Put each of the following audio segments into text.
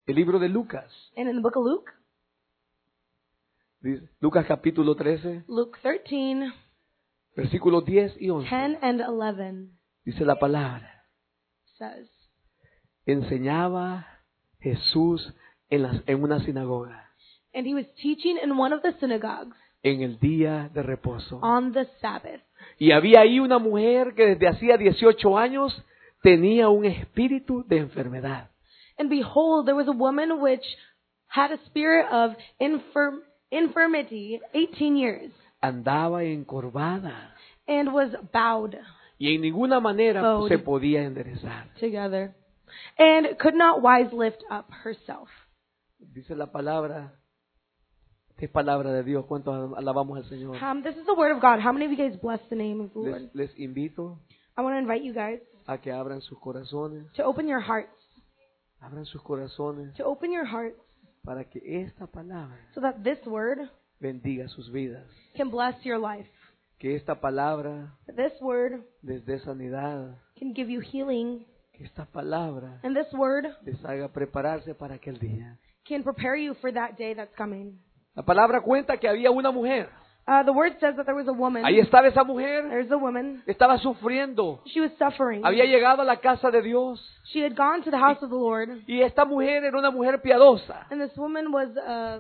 El libro de Lucas. And in the book of Luke, Lucas capítulo 13, Luke 13, versículos 10 y 11. 10 and 11 Dice la palabra. says, Enseñaba Jesús en una sinagoga and he was teaching in one of the synagogues en el día de reposo. on the Sabbath. Y había ahí una mujer que desde hacía 18 años tenía un espíritu de enfermedad. And behold, there was a woman which had a spirit of infirmity 18 years, Andaba encorvada and was bowed y en ninguna manera Bowed. se podía enderezar. together, and could not wise lift up herself. Dice la palabra, esta es palabra de Dios. ¿Cuántos alabamos al Señor? This is the word of God. How many of you guys bless the name of the Lord? Les invito I want to invite you guys a que abran sus corazones, to open your hearts, abran sus corazones to open your hearts, para que esta palabra so that this word bendiga sus vidas. can bless your life. Que esta palabra That this word les dé sanidad. can give you healing, Que esta palabra and this word les haga prepararse para aquel día. can prepare you for that day that's coming. La palabra cuenta que había una mujer. The word says that there was a woman. Ahí estaba esa mujer. There's a woman. Estaba sufriendo. She was suffering. Había llegado a la casa de Dios. She had gone to the house of the Lord, Y esta mujer era una mujer piadosa. and this woman was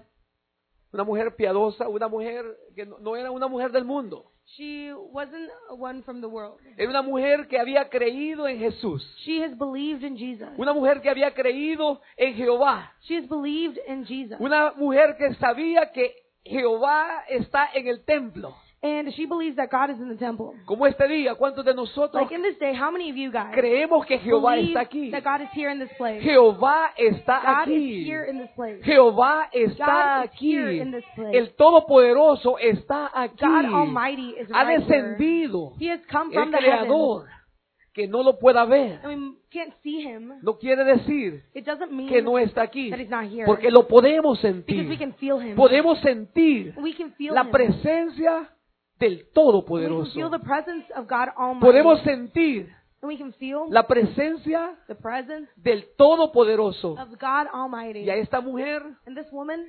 Una mujer piadosa, una mujer que no era una mujer del mundo. she wasn't one from the world. Era una mujer que había creído en Jesús. She has believed in Jesus. Una mujer que había creído en Jehová. She has believed in Jesus. Una mujer que sabía que Jehová está en el templo. And she believes that God is in the temple. Como este día, ¿cuántos de nosotros Like in this day, how many of you guys creemos que Jehová believe está aquí? that God is here in this place? Jehová está God aquí. is here in this place. Jehová está God is aquí. here in this place. El Todopoderoso está aquí. God Almighty is Ha right here. descendido. He has come El from the heavens. Creador, que no lo pueda ver, And we can't see him. no quiere decir It doesn't mean que no está aquí, that he's not here. porque lo podemos Because we sentir. can feel him. Podemos sentir We can feel la him. presencia del We can Todopoderoso. feel the presence of God Almighty. Podemos sentir And we can feel la presencia the presence del Todopoderoso. of God Almighty. Y a esta mujer And this woman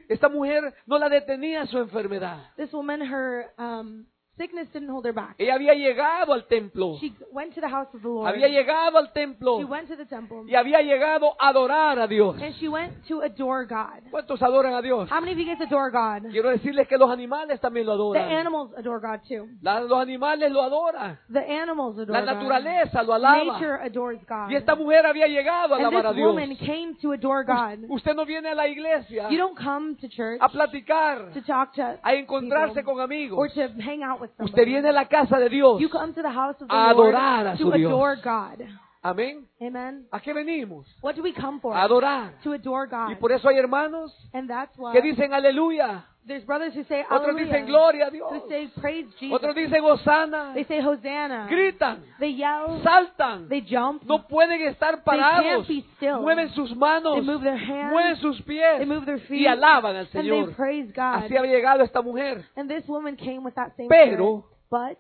no la detenía su enfermedad. her sickness didn't hold her back. Ella había llegado al templo. She went to the house of the Lord. Había llegado al She templo went to the temple. y había llegado a adorar a Dios. And she went to adore God. ¿Cuántos adoran a Dios? How many of you guys adore God? Quiero decirles que los animales también lo The adoran. animals adore God too. Los animales lo adoran. The animals adore La God. naturaleza lo alaba. Nature adores God. Y esta mujer había llegado a And alabar a this Dios. woman came to adore God. Usted no viene a la iglesia You don't come to church a platicar, to talk to a encontrarse people con or amigos. to hang out with Usted viene a somebody. la casa de Dios You come to the house of the a Lord adorar a su to Dios. adore God. Amén. Amen. ¿A qué venimos? What do we come for? A adorar. To adore Y God. por eso hay hermanos And that's why que dicen aleluya. there's brothers who say Otros hallelujah, dicen gloria a Dios. who say praise Jesus. Otros dicen Hosanna. They say Hosanna. Gritan, They yell. saltan. They jump. No pueden estar parados. can't be still. Mueven sus manos. They move their hands. Mueven sus They pies. move their feet. Y alaban al And they Señor. praise God. Así había llegado esta mujer. And this woman came with that same Pero- spirit.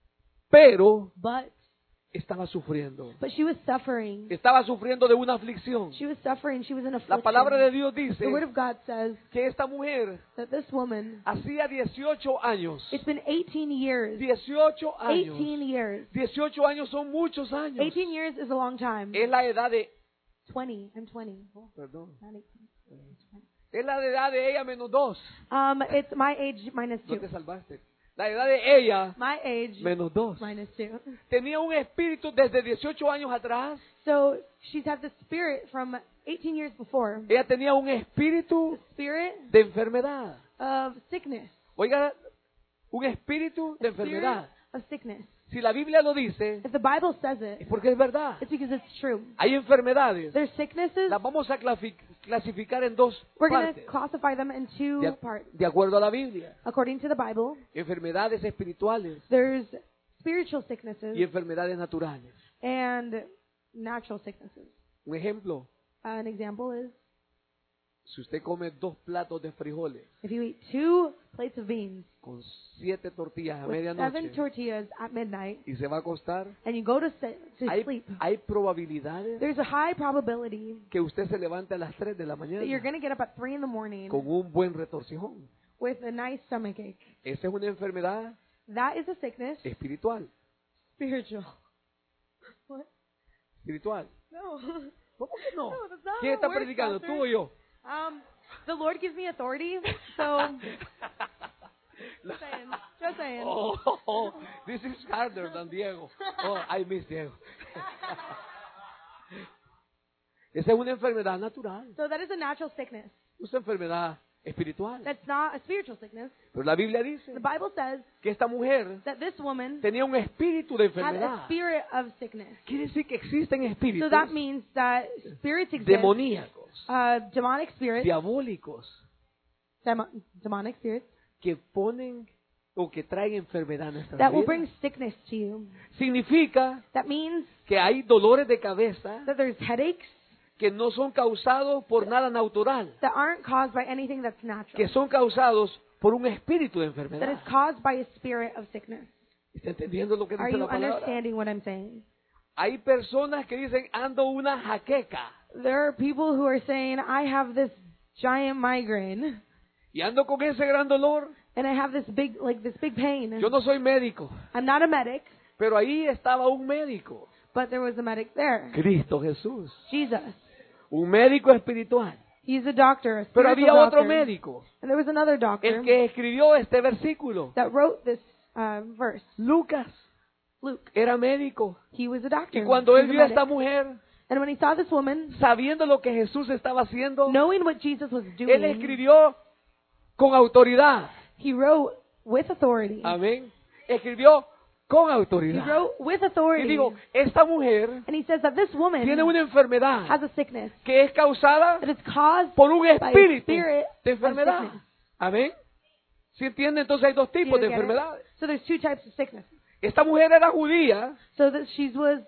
But Estaba sufriendo. she was suffering. Estaba sufriendo de una aflicción. She was suffering. She was in La affliction. palabra de Dios dice The word of God says que esta mujer that this woman, hacía 18 años. it's been 18 years. 18 años. 18 years. 18 años son muchos años. 18 years is a long time. Es la edad de... 20. I'm 20. Oh, Perdón. not 18. Es la edad de ella menos 2. It's my age minus No 2. te salvaste. La edad de ella My age menos 2. minus 2. Tenía un espíritu desde 18 años atrás. So she's had the spirit from 18 years before. Ella tenía un espíritu The spirit de enfermedad. of sickness. Oiga, un espíritu de Spirit enfermedad. of sickness. Si la Biblia lo dice, If the Bible says es it, porque es verdad. it's because it's true. Hay enfermedades. There's sicknesses. Las vamos a clasificar en dos We're going to partes. classify them in two De, parts. de acuerdo a la Biblia. According to the Bible, Enfermedades espirituales there's spiritual sicknesses y enfermedades naturales. and natural sicknesses. Un ejemplo, An example is Si usted come 2 platos de frijoles If you eat 2 plates of beans con 7 tortillas a with 7 medianoche tortillas at midnight y se va a acostar, and you go to sleep, hay probabilidades there's a high probability que usted se levante a las 3 de la that you're mañana going to get up at 3 in the morning con un buen retorcijón. with a nice stomachache. Esa es una enfermedad That is a sickness, espiritual. spiritual. What? Espiritual. No. ¿Cómo que no? No, that's not ¿Quién how está it works, predicando, Pastor. tú o yo? The Lord gives me authority, so just saying. Oh, this is harder than Diego. Oh, I miss Diego. Esa es una enfermedad natural, So that is a natural sickness. una enfermedad espiritual. That's not a spiritual sickness. Pero la Biblia dice The Bible says que esta mujer that this woman tenía un espíritu de had a enfermedad. spirit of sickness. Quiere decir que existen So espíritus that means that spirits exist, demoníacos, demonic spirits, diabólicos, demonic spirits, que ponen o que traen enfermedad a nuestras that will vidas. bring sickness to you. Significa That means que hay dolores de cabeza that there's headaches que no son causados por nada natural, that aren't caused by anything that's que natural, son causados por un espíritu de that is enfermedad. caused by a spirit of sickness. ¿Está entendiendo lo que Are dice you la palabra? understanding what I'm saying? Hay personas que dicen, ando una jaqueca There are people who are saying, I have this giant migraine y ando con ese gran dolor. and I have this big pain. Yo no soy médico, I'm not a medic, pero ahí estaba un médico, but there was a medic there. Cristo Jesús, Jesus. un médico espiritual. He's a doctor, a Pero spiritual había otro doctor. médico, And there was another doctor el que escribió este versículo, that wrote this verse. Lucas, Luke. era médico. He was a doctor. Y cuando He él was a vio a medic. esta mujer, And when he saw this woman, sabiendo lo que Jesús estaba haciendo, knowing what Jesus was él doing, escribió con autoridad. he wrote with authority. Amén. Escribió con He autoridad. wrote with Y authority. digo, esta mujer And he says that this woman tiene una enfermedad has a sickness que es causada that is caused por un by a espíritu spirit de of enfermedad. sickness. Amén. ¿Sí entiende? Entonces hay 2 Do you tipos de get it? enfermedades. So there's 2 types of sickness. Esta mujer era judía So that she was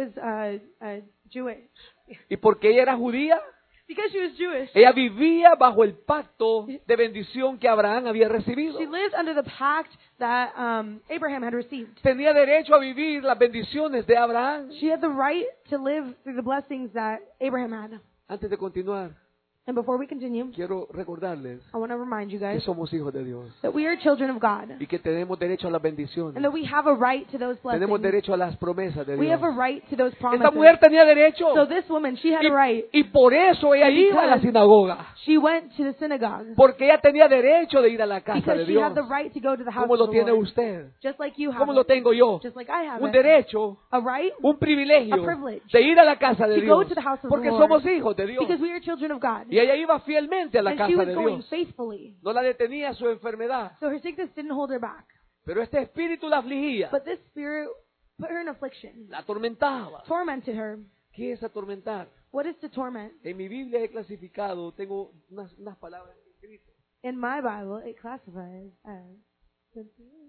Jewish. y porque ella era judía, Because she was Jewish, ella vivía bajo el pacto de bendición que Abraham había recibido. she lived under the pact that Abraham had received. Tenía derecho a vivir las bendiciones de Abraham. She had the right to live through the blessings that Abraham had. Antes de continuar, And before we continue, quiero recordarles I want to remind you que guys somos hijos de Dios that we are children of God y que tenemos derecho a las bendiciones. and that we have a right to those Tenemos blessings. derecho a las promesas de We Dios. have a right to those Esta promises. mujer tenía derecho So this woman, she had a right. y por eso ella iba a la sinagoga, She went to the synagogue porque ella tenía derecho de ir a la casa because de she Dios. had the right to go to the house ¿Cómo of lo the tiene Lord. usted? Just like you have ¿Cómo lo it. tengo yo? Just like I have Un it. derecho, A right un privilegio A privilege. de ir a la casa de to go Dios, to the house of porque the Lord. somos hijos de Dios. Because we are children of God. Y ella iba fielmente a la And she casa was de going Dios. faithfully. No la detenía su enfermedad, So her sickness didn't hold her back. pero este espíritu la afligía, But this spirit put her in affliction, la atormentaba. tormented her. ¿Qué es atormentar? What is to torment? En mi Biblia he clasificado, tengo unas palabras escritas. In my Bible, it classifies as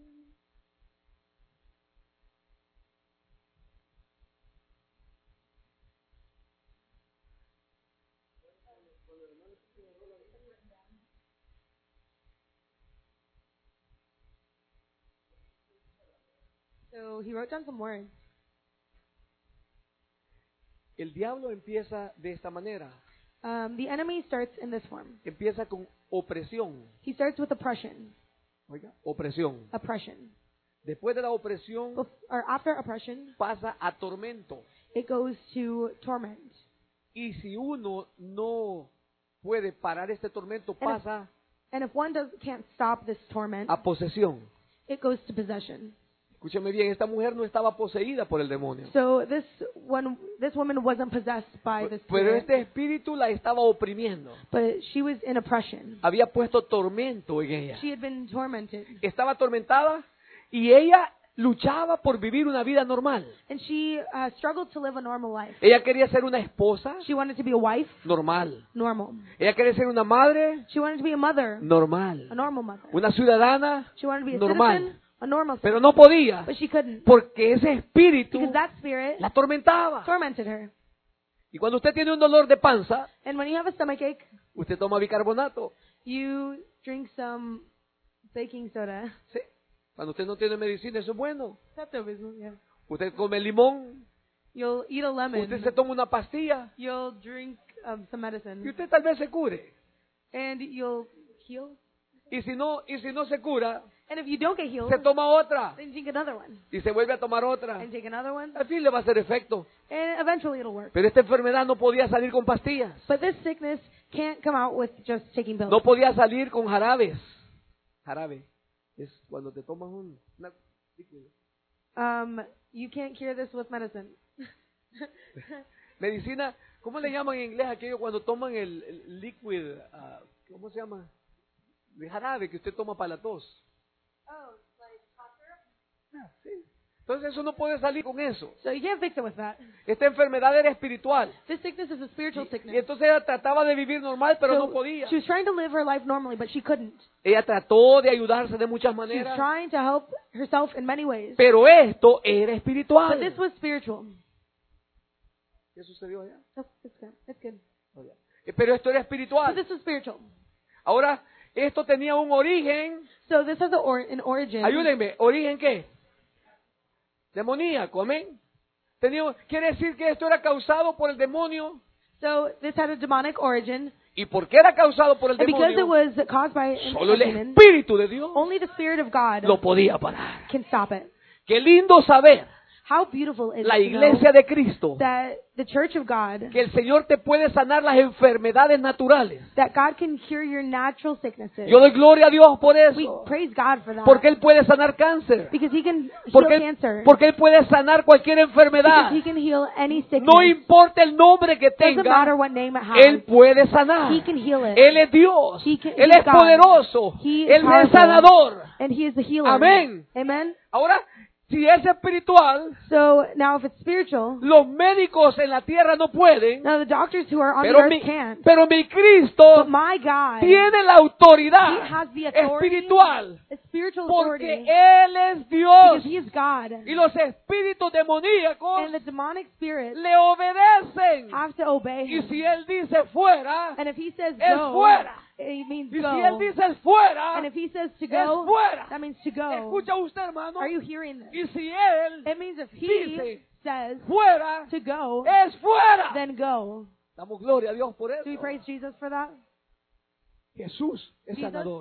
So he wrote down some words. El diablo empieza de esta manera. The enemy starts in this form. Empieza con opresión. He starts with oppression. Oiga, opresión. Oppression. Después de la opresión Or after oppression, pasa a tormento. it goes to torment. Y si uno no puede parar este tormento, pasa And if one can't stop this torment, a posesión. it goes to possession. Escúcheme bien, esta mujer no estaba poseída por el demonio. So this woman wasn't possessed by this Pero spirit, este espíritu la estaba oprimiendo. but she was in oppression. Había puesto tormento en ella. She had been tormented. Estaba atormentada y ella luchaba por vivir una vida normal. And she struggled to live a normal life. Ella quería ser una esposa She wanted to be a wife, normal. normal. Ella quería ser una madre She wanted to be a mother, normal. a normal mother. Una ciudadana She wanted to be a normal. citizen, a normal Pero citizen. no podía But she couldn't porque ese espíritu because that spirit la atormentaba. tormented her. Y cuando usted tiene un dolor de panza, And when you have a stomachache, Usted toma bicarbonato. You drink some baking soda. Sí. Cuando usted no tiene medicina, eso es bueno. Yeah. Usted come limón. You'll eat a lemon. Usted se toma una pastilla. You'll drink some Y medicine. usted tal vez se cure. And you'll heal. Y si no se cura, And if you don't get healed, se toma otra. then drink another one. Y se vuelve a tomar otra. And take another one. Al fin le va a hacer efecto. And eventually it'll work. Pero esta enfermedad no podía salir con pastillas. But this sickness can't come out with just taking pills. No podía salir con jarabes. Jarabe es cuando te tomas una líquido. You can't cure this with medicine. Medicina, ¿cómo le llaman en inglés aquello cuando toman el liquid? ¿Cómo se llama? El jarabe que usted toma para la tos. Sí. Entonces eso no puede salir con eso. So you can't fix it with that. Esta enfermedad era espiritual. This sickness is a spiritual Y sickness. entonces ella trataba de vivir normal, pero no podía. She was trying to live her life normally, but she couldn't. Ella trató de ayudarse de muchas She was maneras, trying to help herself in many ways. pero esto era But espiritual. this was spiritual. ¿Qué sucedió allá? It's good. It's good. Pero esto era So espiritual. this was spiritual. Ahora, esto tenía un origen. So this has an origin. Ayúdenme, ¿origen qué? Demoníaco, amén. Quiere decir que esto era causado por el demonio. So this had a demonic origin. ¿Y por qué era causado por el And because it demonio? was caused by Solo a el demon, Espíritu de Dios only the Spirit of God lo podía parar. can stop it. Qué lindo saber, How beautiful is la it to know iglesia de Cristo, that the Church of God, que el Señor te puede sanar las enfermedades naturales. that God can cure your natural sicknesses. Yo doy gloria a Dios por We eso. praise God for that. Porque Él puede sanar cáncer. Because He can heal Porque, cancer. porque Él puede sanar cualquier enfermedad. Because He can heal any sickness. No importa el nombre que Doesn't tenga, matter what name it has. Él puede sanar. He can heal it. Él es Dios. He's Él es God. poderoso. He is Él es powerful. sanador. And He is the healer. Amén. Amen. Ahora, si es espiritual, So now if it's spiritual, los médicos en la tierra no pueden, now the doctors who are on the pero earth mi, can't. pero mi Cristo But my God, tiene la He autoridad has the authority, espiritual, a spiritual porque authority, Él es Dios. because He is God. Y los espíritus demoníacos And the demonic spirits le obedecen. have to obey Y Him. si Él dice fuera, And if He says es go, fuera. it means Y si go. Él dice fuera, And if He says to es go, fuera. that means to go. Escucha usted, hermano. Are you hearing this? Y si Él It means if He dice says fuera, to go, es fuera. then go. Damos gloria a Dios por eso. Do we praise Jesus for that? Jesús es Jesus sanador.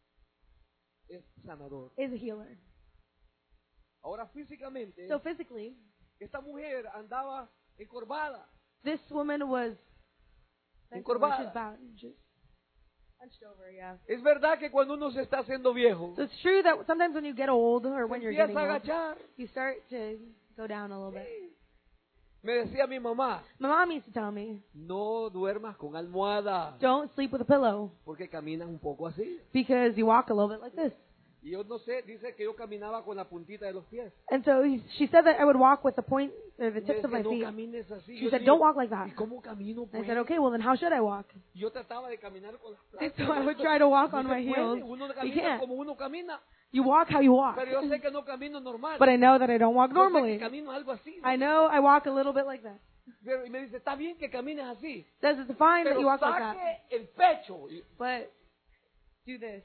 Es sanador. Is a healer. Ahora físicamente, So physically, esta mujer andaba encorvada. this woman was Encorvada. she's bowed, just hunched over, yeah. Es verdad que cuando uno se está haciendo viejo, So it's true that sometimes when you get old or se when you're getting empieza a old, agachar. you start to go down a little bit. Me decía mi mamá, My mom used to tell me, no duermas con almohada, don't sleep with a pillow porque caminas un poco así. because you walk a little bit like this. Y yo no sé, dice que yo caminaba con la puntita de los pies. And so she said that I would walk with the point or the Me tips of decía, my no feet. camines así. She Yo said, digo, don't walk like that. ¿y cómo camino? I Pues? said, okay, well then how should I walk? Yo trataba de caminar con las And plantas. so I would try to walk No on se my puede, heels. uno You camina can't. como uno camina, You walk how you walk. pero yo sé que no camino normal. But I know that I don't walk Yo sé que normally. camino algo así. I know I walk a little bit like that. Pero, y me dice, está bien que camines así, Says it's fine that pero you walk like that. saque el pecho. But do this.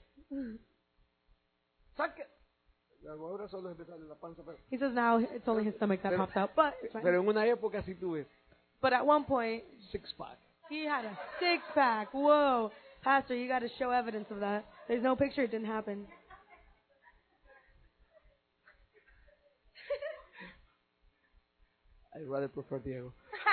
Saque. Ahora solo es empezar en la panza, He says now it's only his stomach that pops out. But it's fine. pero en una época sí tuve But at one point, six pack. he had a six-pack. Whoa. Pastor, you got to show evidence of that. There's no picture. It didn't happen. I rather prefer Diego.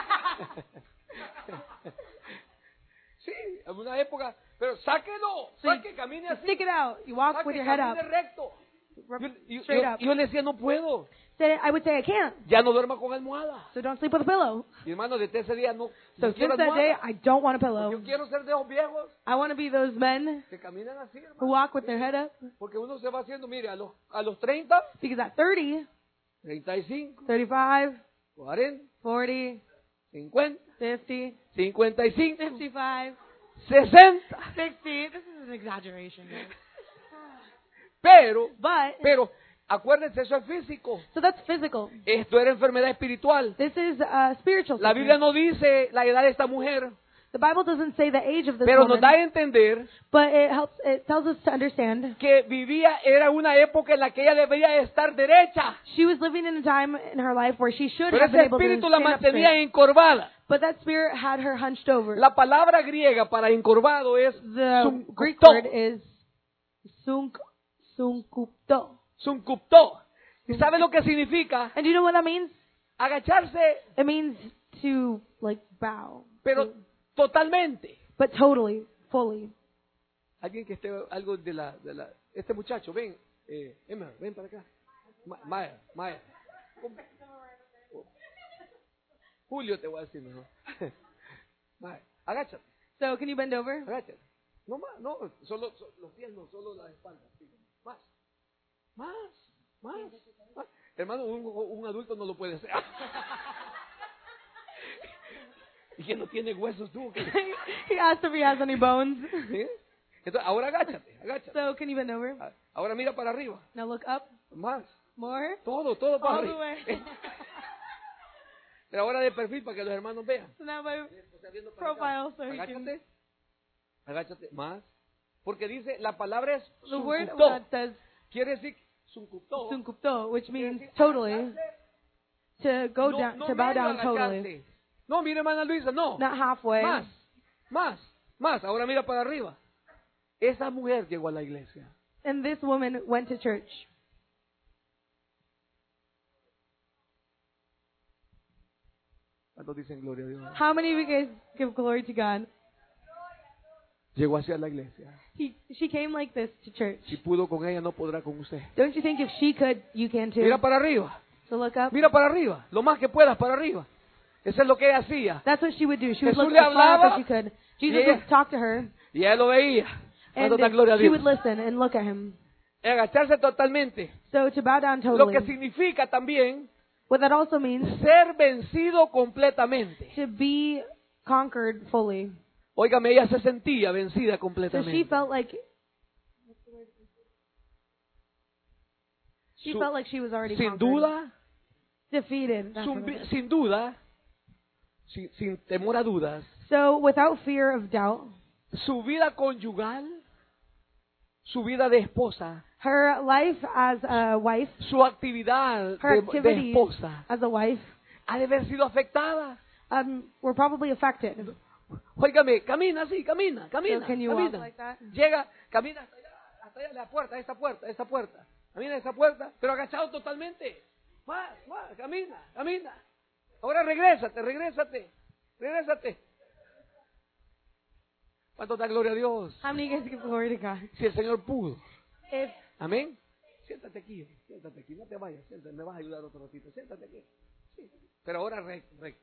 Sí, en una época, pero sáquelo, saque, camine así. Stick it out. You walk Saque, with your head up. camine recto. Straight up. Yo le decía, no puedo. I would say I can't. Ya no duerma con almohada. So don't sleep with a pillow. Mi hermano, desde ese día no, So no quiero since that day, almohada. I don't want a Yo pillow. quiero ser de los viejos I want to be those men que caminan así, who hermano. walk with their head up. Porque uno se va haciendo, mire, a los 30, Because at 30, 35, 35, 40, 40, 50, 50, 55, 55, 60. 60. This is an exaggeration. Guys. Pero, But, acuérdense, eso es físico. so that's physical. Esto era enfermedad espiritual. This is spiritual. La Biblia sickness. no dice la edad de esta mujer. The Bible doesn't say the age of this pero nos woman, da a entender but it tells us to understand que era una época en la que ella debería estar derecha, she was living in a time in her life where she should pero have been ese able to espíritu la stand up mantenía straight. encorvada. But that spirit had her hunched over. La palabra griega para encorvado es The Greek sunkupto. word is sunkupto. Sunkupto. ¿Y sabe lo que significa? And do you know what that means? Agacharse, It means to like bow, pero totalmente. but totally, fully. Alguien que esté algo de la este muchacho, ven, Emma, ven para acá. Maya. Julio te voy a decir mejor. Maya, agáchate, So can you bend over? agáchate. No más, no, solo los pies, no, solo la espalda. Sí. Más. Hermano, un adulto no lo puede hacer. ¿Y quién no tiene huesos tú? He asked if he has any bones. ¿Sí? Entonces, ahora agáchate. So can you bend over? Ahora mira para arriba. Now look up. Más. More. Todo para All the arriba. way. Pero ahora de perfil para que los hermanos vean. So now my O sea, viendo para acá. profile, so he can. Agáchate. Más. Porque dice, la palabra es The word of sunkupto. God says Quiere decir sunkupto. sunkupto, which Quiere means decir totally, to go no, down, no to bow medio down totally, agacharse. No, mire, hermana Luisa, no. not halfway. Más. Ahora mira para arriba. Esa mujer llegó a la iglesia. And this woman went to church. ¿Cuántos dicen gloria a Dios? How many of you guys give glory to God? Llegó hacia la iglesia. She came like this to church. Si pudo con ella, no podrá con usted. Don't you think if she could, you can too? Mira para arriba. So look up. Mira para arriba. Lo más que puedas para arriba. Eso es lo que ella hacía. That's what she would do. She would Jesús look le as far up hablaba, as she could. Jesus y ella- would talk to her, Y ella lo veía. and Dando gloria a she Dios. would listen and look at him. Agacharse totalmente. So to bow down Lo que totally. significa también What that also means, ser vencido completamente. to be conquered fully. Óigame, ella se sentía vencida So she completamente. felt like Su- she was already Sin conquered. duda, Defeated. That's what it is. sin duda, sin temor a dudas, So without fear of doubt, su vida conyugal, su vida de esposa, her life as a wife, su actividad her de activities esposa, as a wife, ha de haber sido afectada. were probably affected. Óigame, camina así, camina. So can you walk camina. like that? Llega, camina hasta allá, la puerta, esta puerta. Camina esa puerta, pero agachado totalmente. Más, camina. Ahora regrésate. ¿Cuánto da gloria a Dios? How many of you guys give glory to God? Si el Señor pudo. If Amén. Siéntate aquí, no te vayas, siéntate, me vas a ayudar otro ratito, siéntate aquí. Sí. Pero ahora recto.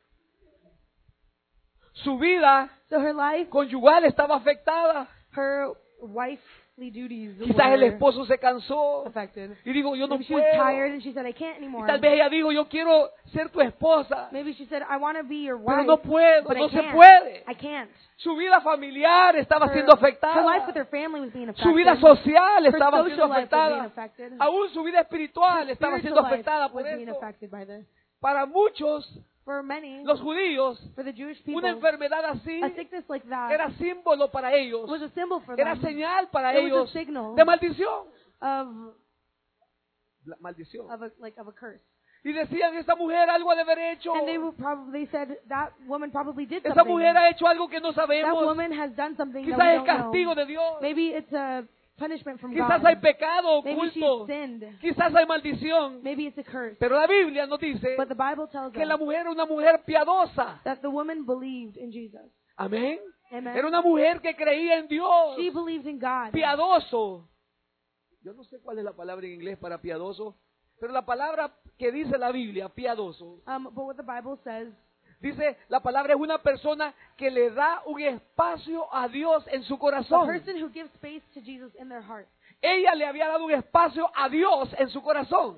Su vida so, her life, conyugal estaba afectada. her wifely duties Quizás el were esposo se cansó affected. y dijo, yo no Maybe she was puedo. tired and she said, I can't Y anymore. tal vez ella dijo, yo quiero ser tu esposa, Maybe she said, I want to be your pero wife, no puedo, but no I se can't. puede. I can't. Su vida familiar estaba Her, siendo her life with afectada. her family was being affected. Su vida social Her estaba social siendo life was being afectada. affected. Aún su vida espiritual Her estaba spiritual siendo life afectada was por being eso. affected by this. Para muchos, For many, los judíos, for the Jewish people, una enfermedad así a sickness like that era símbolo para ellos, was a symbol for era them señal para It was a ellos signal. de maldición. of La maldición. of a curse. Y decían, esta mujer algo ha de haber hecho. And they said that woman probably did Esa something. mujer ha hecho algo que no That sabemos. woman has done something that Quizás we es don't castigo know. de Dios. Maybe it's a punishment from Quizás God. hay pecado Maybe she oculto. sinned. Quizás hay maldición. Maybe it's a curse. Pero la Biblia nos dice But the Bible tells que la us mujer era una mujer piadosa. that the woman believed in Jesus. Amén. Amen. Era una mujer que creía en Dios. She believed in God. Piadoso. Yo no sé cuál es la palabra en inglés para piadoso, pero la palabra que dice la Biblia, piadoso, But what the Bible says, dice, la palabra es una persona que le da un espacio a Dios en su a corazón. person who gives space to Jesus in their heart. Ella le había dado un espacio a Dios en su corazón.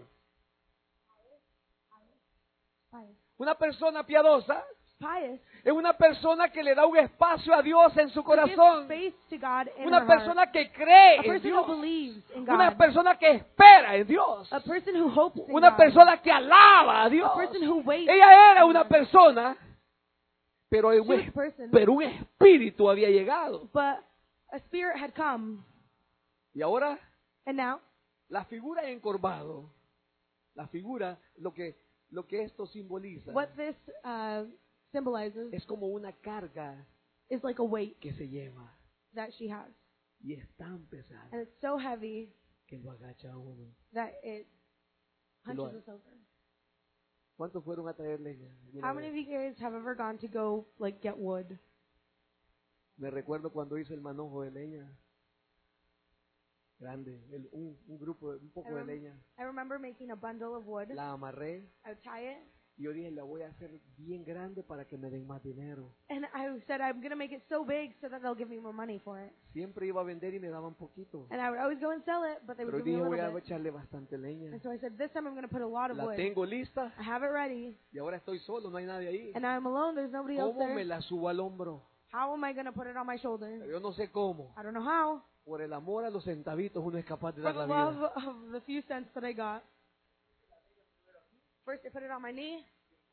Una persona piadosa Pious. es una persona que le da un espacio a Dios en su Who gives corazón. space to God in Una her heart. persona que cree A en person who Dios. believes in Una God. persona que espera en Dios. A person who hopes in Una God. persona que alaba a Dios. A person who waits. Ella era una persona pero She was a person, un espíritu había llegado. but a spirit had come. Y ahora And now, la figura encorvado, la figura, lo que esto simboliza, what this symbolizes es como una carga is like a weight que se lleva that she has. y es tan pesada And it's so heavy que lo agacha a uno. that it Lo- hunches us over. ¿Cuántos fueron a traer leña? alguna How many of vez? you guys have ever gone to go, like, get wood? Me recuerdo cuando hice el manojo de leña grande, un grupo, un poco de leña. I remember making a bundle of wood. La amarré I would tie it, y yo dije, la voy a hacer bien grande para que me den más dinero. and I said I'm going to make it so big so that they'll give me more money for it. Siempre iba a vender y me daban poquito. And I would always go and sell it, but they would Pero give me dije, a voy little a bit. echarle bastante leña. And so I said, this time I'm going to put a lot of La wood. tengo lista I have it ready, y ahora estoy solo, no hay nadie ahí. and I'm alone. There's nobody else ¿Cómo me there. la subo al hombro? How am I going to put it on my shoulder? Pero yo no sé cómo. I don't know how. Por el amor a los centavitos uno es capaz de For dar the la love vida. of the few cents that I got. First I put it on my knee,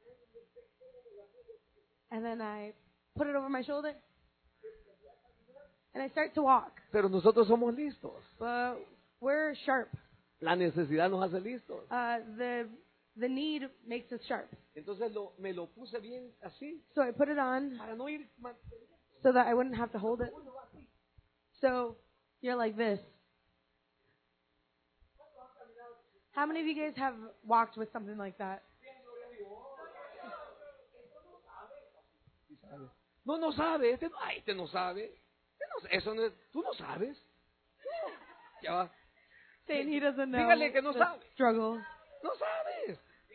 and then I put it over my shoulder, and I start to walk. Pero nosotros somos listos. But we're sharp. La necesidad nos hace listos. The need makes us sharp. Entonces me lo puse bien así So I put it on para no ir so that I wouldn't have to hold it. So you're like this. How many of you guys have walked with something like that? No sabe. Este no sabe. Eso no es, tú no sabes. Ya va. Saying he doesn't know. Dígale que no the sabe. struggle. No sabes.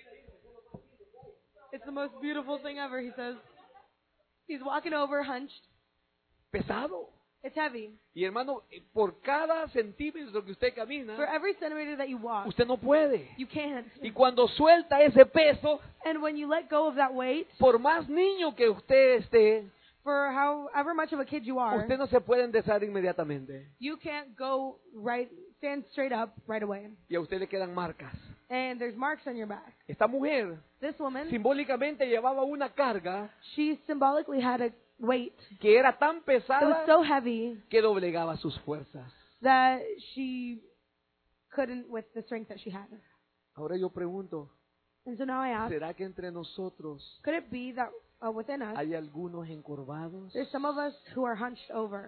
It's the most beautiful thing ever, he says. He's walking over, hunched. Pesado. It's heavy. Y hermano, por cada centímetro que usted camina, For every centimeter that you walk, usted no puede. you can't. Y cuando suelta ese peso, And when you let go of that weight, por más niño que usted esté, for however much of a kid you are, usted no se puede enderezar inmediatamente. you can't go stand straight up right away. Y a usted le quedan marcas. And there's marks on your back. Esta mujer This woman, simbólicamente llevaba una carga she symbolically had a weight que era tan that was pesada so heavy que doblegaba sus fuerzas. that she couldn't with the strength that she had. Ahora yo pregunto, And so now I ask, ¿será que entre nosotros could it be that within us, hay algunos encorvados there's some of us who are hunched over,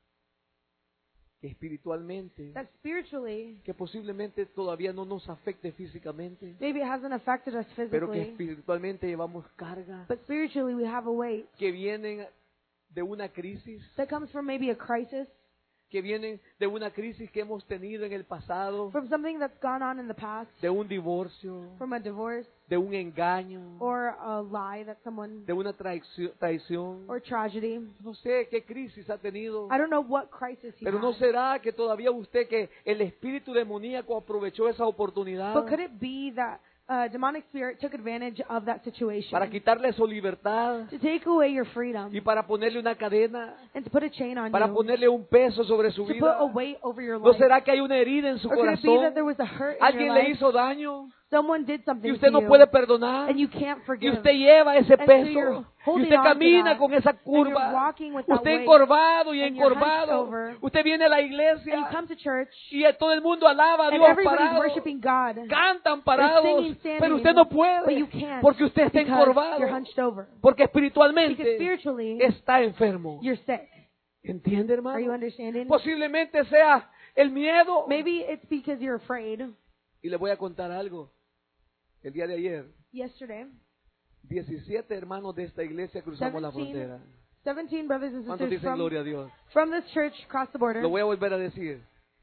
que espiritualmente, that spiritually, que posiblemente todavía no nos afecte físicamente, maybe it hasn't affected us pero que physically, espiritualmente llevamos carga, but spiritually we have a weight que vienen de una crisis, that comes from maybe a crisis, que vienen de una crisis que hemos tenido en el pasado, from something that's gone on in the past, de un divorcio, from a divorce, de un engaño, or a lie that someone, de una traición. or tragedy. No sé qué crisis ha tenido, I don't know what crisis he pero no had. será que todavía usted, que el espíritu demoníaco aprovechó esa oportunidad But could it be that a demonic spirit took advantage of that situation para quitarle su libertad to take away your freedom y para ponerle una cadena, and to put a chain on para you, ponerle un peso sobre su to put vida? a weight over your ¿No life? será que hay una herida en su Or could it be that there corazón? was a hurt in ¿Alguien your le life? hizo daño Someone did something y usted to no you, puede perdonar? and you can't Y forgive. usted lleva ese And so you're peso y holding usted on to camina that, con esa and you're curva. walking with that Usted weight, encorvado y and you're hunched encorvado. over, Usted viene a la and you iglesia come to church, y todo el mundo alaba a and Dios everybody's parado. worshiping God, Cantan parados, singing, standing, pero usted no but puede you can't porque usted está because encorvado, you're hunched over. porque Because espiritualmente spiritually, está enfermo. you're sick. ¿Entiende, Are you hermano? understanding? Posiblemente sea el miedo. Maybe it's because you're afraid. Y le voy a contar algo. El día de ayer, Yesterday, 17 hermanos de esta iglesia cruzamos la 17 frontera. 17 brothers and ¿Cuántos sisters dicen gloria a Dios? from this church crossed the border. Lo voy a volver a decir.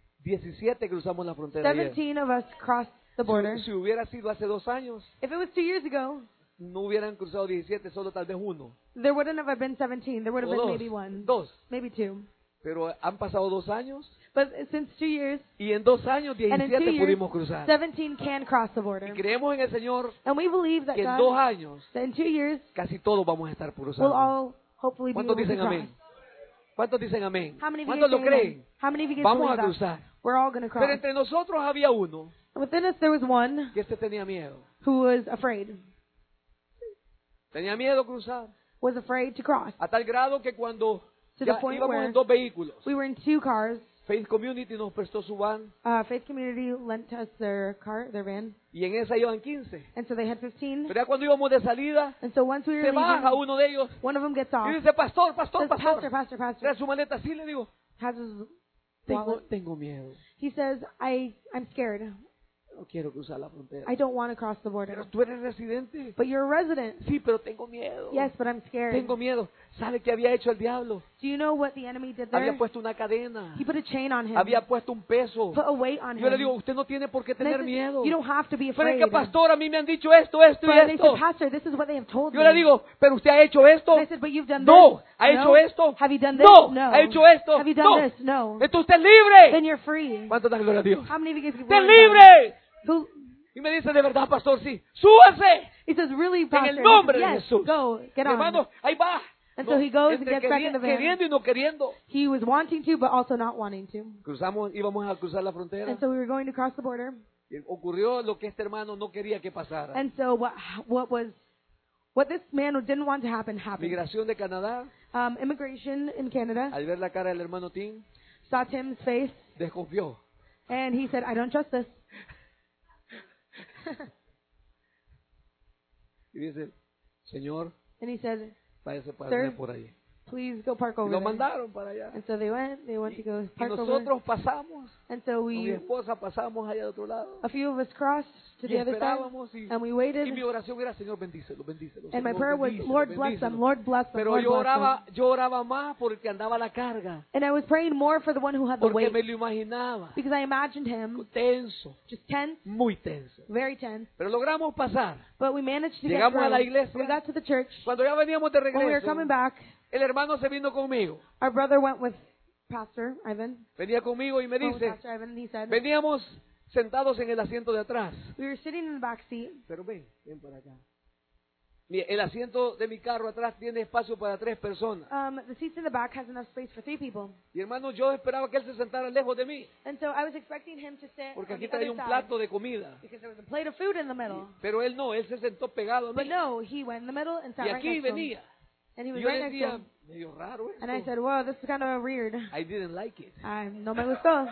17 cruzamos la frontera ayer. 17 of us crossed the border. Si hubiera sido hace 2 años, If it was 2 years ago, no hubieran cruzado 17, solo tal vez uno. there wouldn't have been 17. There would have O been dos. maybe one, Dos. maybe two. Pero han pasado 2 años But since 2 years, y en 2 años and in 2 17 years, pudimos cruzar. 17 can cross the Y border. creemos en el Señor And we believe that que en God, 2 años that in 2 years, casi todos vamos a estar we'll cruzando. all hopefully be ¿Cuántos able to dicen cross. amén? ¿Cuántos dicen amén? How many of you ¿Cuántos guys lo say amen? creen? How many of you guys Vamos a believe that? cruzar. We're all going to Pero cross. entre nosotros había uno Within us, there was one que tenía miedo. who was afraid. Tenía miedo cruzar. was afraid to cross. A tal grado que cuando To ya the point íbamos where en 2 vehículos, we were in 2 cars. Faith Community nos prestó su van Faith Community lent us their car, their van, y en esa iban 15. and so they had 15. Pero ya cuando íbamos de salida, And so once we were se baja leaving, uno de ellos one of them gets off. y dice, pastor, pastor, Says, pastor. Pastor. Trae su maleta así, le digo, Has his tengo, wallet. tengo miedo. He says, I'm scared. No quiero cruzar la frontera. I don't want to cross the border. Pero tú eres residente. But you're a resident. Sí, pero tengo miedo. Yes, but I'm scared. Tengo miedo. ¿Sabe qué había hecho el diablo? Do you know what the enemy did there? Había puesto una cadena. He put a chain on him. Había puesto un peso. Put a weight on Yo le him. digo, usted no tiene por qué And I tener said, miedo. you don't have to be Pero es afraid. que, pastor, a mí me han dicho esto, esto y But they esto. said, Pastor, this is what they have told Yo me. le digo, pero usted ha hecho esto. And I said, but you've done No. this. ¿Ha hecho No. esto? Have you done this? No. No. ¿Ha hecho esto? Have you No. done this? No. Entonces usted es libre. Then you're free. ¿Cuánto da gloria a Dios? How many of you guys ¡Usted es libre! Who? Y me dice, de verdad, pastor, sí. ¡Súbase! He says, really, En Pastor? el nombre de Yes, Jesús. go, get Mi on. hermano, ahí va. And so he goes and entre gets back in the van. queriendo y no queriendo. He was wanting to, but also not wanting to. Íbamos a cruzar la frontera. And so we were going to cross the border. Y ocurrió lo que este hermano no quería que pasara. And so what this man didn't want to happen happened. Migración de Canadá, Immigration in Canada al ver la cara del hermano Tim, saw Tim's face, desconfió. and he said, I don't trust this. Y dice, Señor, And he said, váyase para Sir, allá por ahí. please go park Y over lo there. mandaron para allá. And so they went to go Y park over. nosotros pasamos, And so con mi we, esposa pasamos allá de otro lado. a few of us crossed to Y the other side, esperábamos y and we waited. mi oración era, Señor, bendícelo, bendícelo. And my Señor, prayer was, bendícelo, Lord bless bendícelo. them, Lord bless them, Pero Lord yo bless them. oraba más porque andaba la carga. And I was praying more for the one who had the Porque weight, me lo imaginaba. because I imagined him Tenso, just tense, muy tenso. very tense. Pero logramos pasar. But we managed to get Llegamos a la through. iglesia. We got to the church. Cuando ya veníamos de When we were regreso, coming back, el hermano se vino conmigo. our brother went with Pastor Ivan. Venía conmigo y me Went with dice, Pastor Ivan, and he said, veníamos sentados en el asiento de atrás. we were sitting in the back seat. Pero ven para acá. Mire, el asiento de mi carro atrás tiene espacio para 3 personas. The seats in the back has enough space for 3 people. Y hermano, yo esperaba que él se sentara lejos de mí. And so I was expecting him to sit Porque on aquí the other traía un side, plato de comida. because there was a plate of food in the middle. Pero él no, él se sentó pegado a But mí. no, he went in the middle and sat Y right aquí next to him. venía. And he Y was yo right le next to decía, him. medio raro esto. And I said, whoa, this is kind of weird. I didn't like it. No me gustó.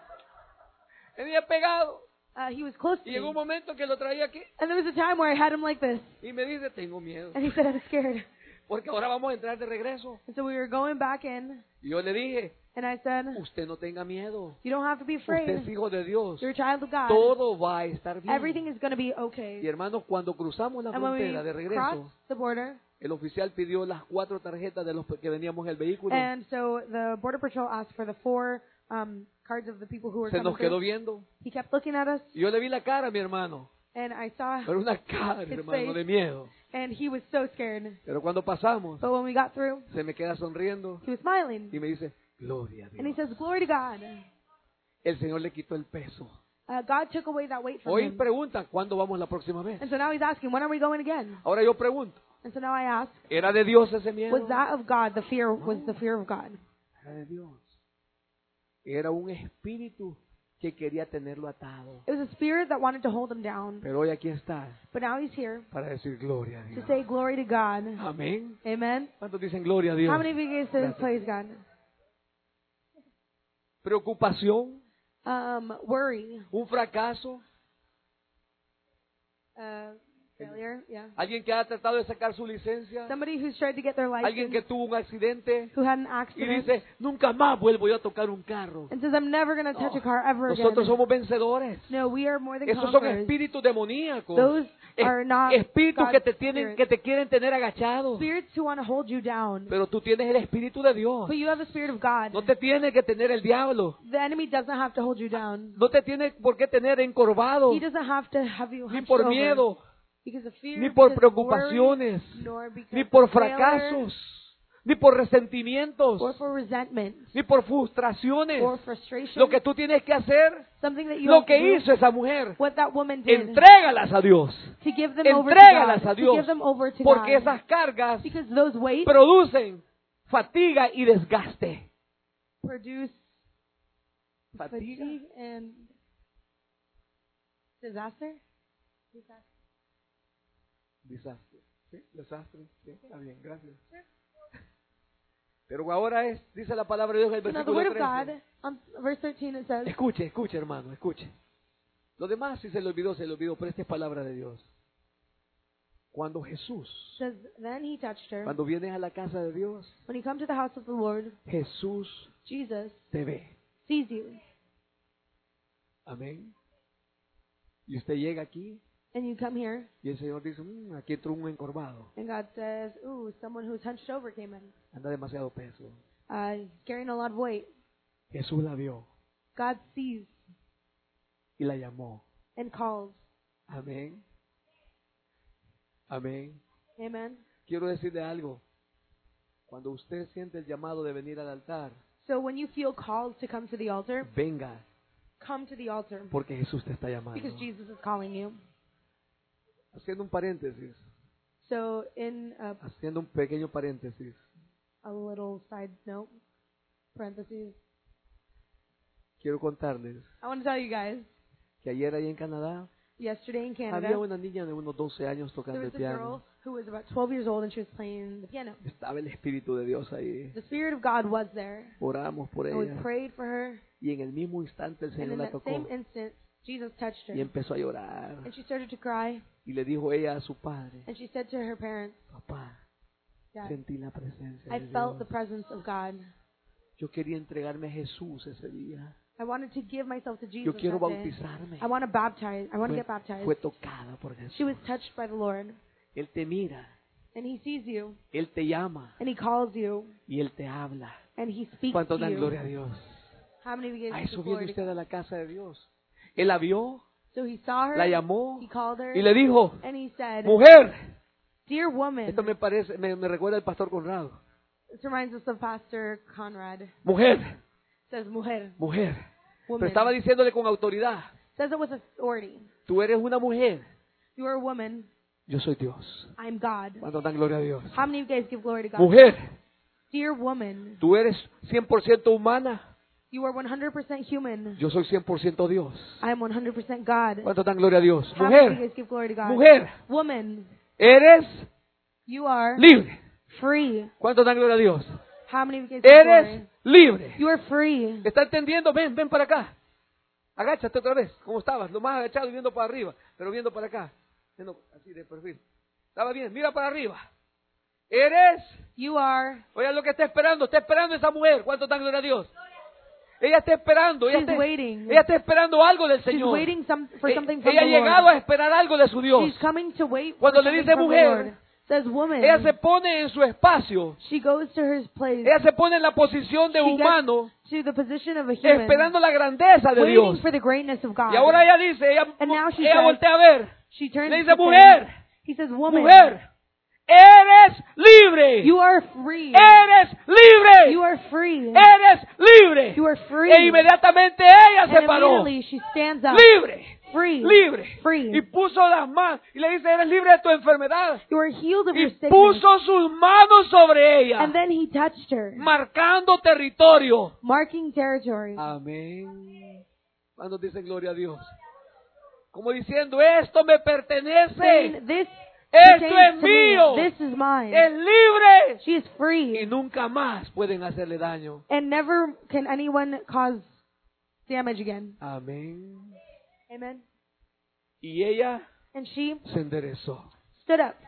Venía pegado. He was close to Y llegó un me. momento que lo traía aquí. And there was a time where I had him like this. Y me dice, tengo miedo. And he said, I'm scared. Porque ahora vamos a entrar de regreso. And so we were going back in. Y yo le dije, And I said, usted no tenga miedo. you don't have to be Usted es afraid. hijo de Dios. You're a child of God. Todo va a estar bien. Everything is going to be Y okay. hermanos, cuando cruzamos la And when we frontera de crossed regreso, the border, el oficial pidió las 4 tarjetas de los que veníamos en el vehículo. and so the Border Patrol asked for the 4 cards of the people who were Se coming nos quedó through. viendo. He kept looking at us, Y yo le vi la cara a mi hermano. and I saw, Pero una cara, His hermano, face. de miedo. and he was so scared. Pero cuando pasamos, But when we got through, se me queda sonriendo he was smiling. y me dice, gloria a And he Dios. says, glory to God. El Señor le quitó el peso. God took away that weight from Hoy him. pregunta, ¿cuándo vamos la próxima vez? And so now he's asking, when are we going again? Ahora yo pregunto, And so now I ask, ¿era de Dios ese miedo? was that of God? The fear was the fear of God. Era de Dios. Era un espíritu que quería tenerlo atado. It was a spirit that wanted to hold him down. Pero hoy aquí está But now he's here para decir gloria a to Dios. say glory to God. Amén. Amen. ¿Cuántos dicen gloria a Dios? How many of you guys say praise God? Preocupación, Worry. un fracaso, Failure. Yeah. alguien que ha tratado de sacar su licencia, Somebody who's tried to get their alguien license, que tuvo un accidente who had an y accident, dice, nunca más vuelvo yo a tocar un carro. and says, I'm never going to touch a car ever again. Nosotros somos vencedores. No, we are more than Esos son conquerors. espíritus demoníacos. Those are not Espíritus que God's que te quieren tener agachado. spirits who want to hold you down. Pero tú tienes el espíritu de Dios. But you have the spirit of God. No te tiene que tener el diablo. The enemy doesn't have to hold you down. No te tiene por qué tener encorvado. He doesn't have to have you Ni hunched por over. miedo, Because of fear, ni por because of preocupaciones, worry, nor because ni por of failure, fracasos, ni por resentimientos, or for resentment, ni por frustraciones. or frustration. Lo que tú tienes que hacer, Something that you lo have to que do, hizo esa mujer, what that woman did, entrégalas a Dios. to give them over to Entrégalas God, a to Dios. give them over to Porque God. esas cargas Because those weights producen fatiga y desgaste. produce Fatiga. fatigue and disaster. Desastre. ¿Sí? Desastre. Sí, está bien, gracias. Pero ahora dice la palabra de Dios en el So now the versículo word of God, 13. on verse 13 it says, Escuche, hermano, escuche. Lo demás, si se le olvidó, pero esta es palabra de Dios. Cuando Jesús, says, then he touched her. cuando vienes a la casa de Dios, When you come to the house of the Lord, Jesús Jesus te ve. sees you. Amén. Y usted llega aquí And you come here, y el Señor dice, aquí entró un encorvado. and God says, ooh, someone who's hunched over came in. Anda demasiado peso. He's carrying a lot of weight. Jesús la vio God sees y la llamó. and calls. Amén. Amén. Amen. Quiero decirle algo. Cuando usted siente el llamado de venir al altar, So when you feel called to come to the altar, venga, come to the altar porque Jesús te está llamando. because Jesus is calling you. Haciendo un paréntesis, So in haciendo un pequeño paréntesis, a little side note, parentheses, quiero contarles I want to tell you guys, que ayer ahí en Canadá yesterday in había Canada, una niña de unos 12 años there tocando el was a girl piano. who was about 12 years old and she was playing the piano. Estaba el Espíritu de Dios ahí. The Spirit of God was there. Oramos por And we ella. prayed for her. Y en el mismo instante el And Señor in la that tocó same instant, Jesus touched her. y empezó a llorar. And she started to cry. Y le dijo ella a su padre, And she said to her parents, papá, Dad, sentí la presencia I de felt the Dios. presence of God. Yo quería entregarme a Jesús ese día. I wanted to give myself to Jesus Yo quiero that day. bautizarme. I want to baptize. I want to Fue, get baptized. fue tocada por She Jesús. was touched by the Lord. Él te mira, And He sees you. Él te llama And He calls you. y Él te habla. And He speaks ¿Cuántos to dan you. gloria a Dios? How many of you A guys eso give viene glory to usted God? a la casa de Dios. Él la vio, So He saw her. la llamó He called her. y le dijo, And He said, mujer. Dear woman. Esto me parece, me recuerda al pastor Conrado. This reminds us of Pastor Conrad. Mujer, Says mujer. mujer. Pero Woman. estaba diciéndole con autoridad, Says it with authority. tú eres una mujer, You are a woman. yo soy Dios. I'm God. ¿Cuántos dan gloria a Dios? How many of you guys give glory to God? Mujer, Dear woman. tú eres 100% humana, You are 100% human. yo soy 100% Dios. I am 100% God. ¿Cuántos dan gloria a Dios? How many of you Mujer, guys give glory to God? mujer, Woman. eres You are libre. free. ¿Cuántos dan gloria a Dios? How many of you guys give Eres glory? libre. You are free. ¿Está entendiendo? Ven para acá. Agáchate otra vez, como estabas, lo más agachado y viendo para arriba, pero viendo para acá. Viendo así de perfil. Estaba bien, mira para arriba. Eres, You are. oiga lo que está esperando esa mujer. ¿Cuánto dan gloria a Dios? Ella está esperando, She's waiting. ella está esperando algo del She's Señor. waiting for something from Ella ha the llegado Lord. a esperar algo de su Dios. She's coming to wait for Cuando le something dice from the mujer, Lord. Says woman. Ella se pone en su espacio. She goes to her place. Ella se pone en la posición de She gets humano, to the position of a human. esperando la grandeza de Waiting Dios. for the greatness of God. Y ahora ella dice, ella she voltea says- a ver. She turns Le to dice, him. mujer, He says, woman. mujer, eres libre. You are free. Eres libre. You are free. Eres libre. You are free. E inmediatamente ella And se paró. immediately she stands up. Libre. Free. Libre. Free. Y puso las manos. Y le dice, eres libre de tu enfermedad. You are healed of Y your sickness. puso sus manos sobre ella. And then he touched her, Marcando territorio. marking territory. Amén. Cuando dicen gloria a Dios. Como diciendo, esto me pertenece. Saying, this Esto pertains es to mío. me. This is mine. Es libre. She is Y free. nunca más pueden hacerle daño. And never can anyone cause damage again. Amén. Amen. Y ella And she se enderezó stood up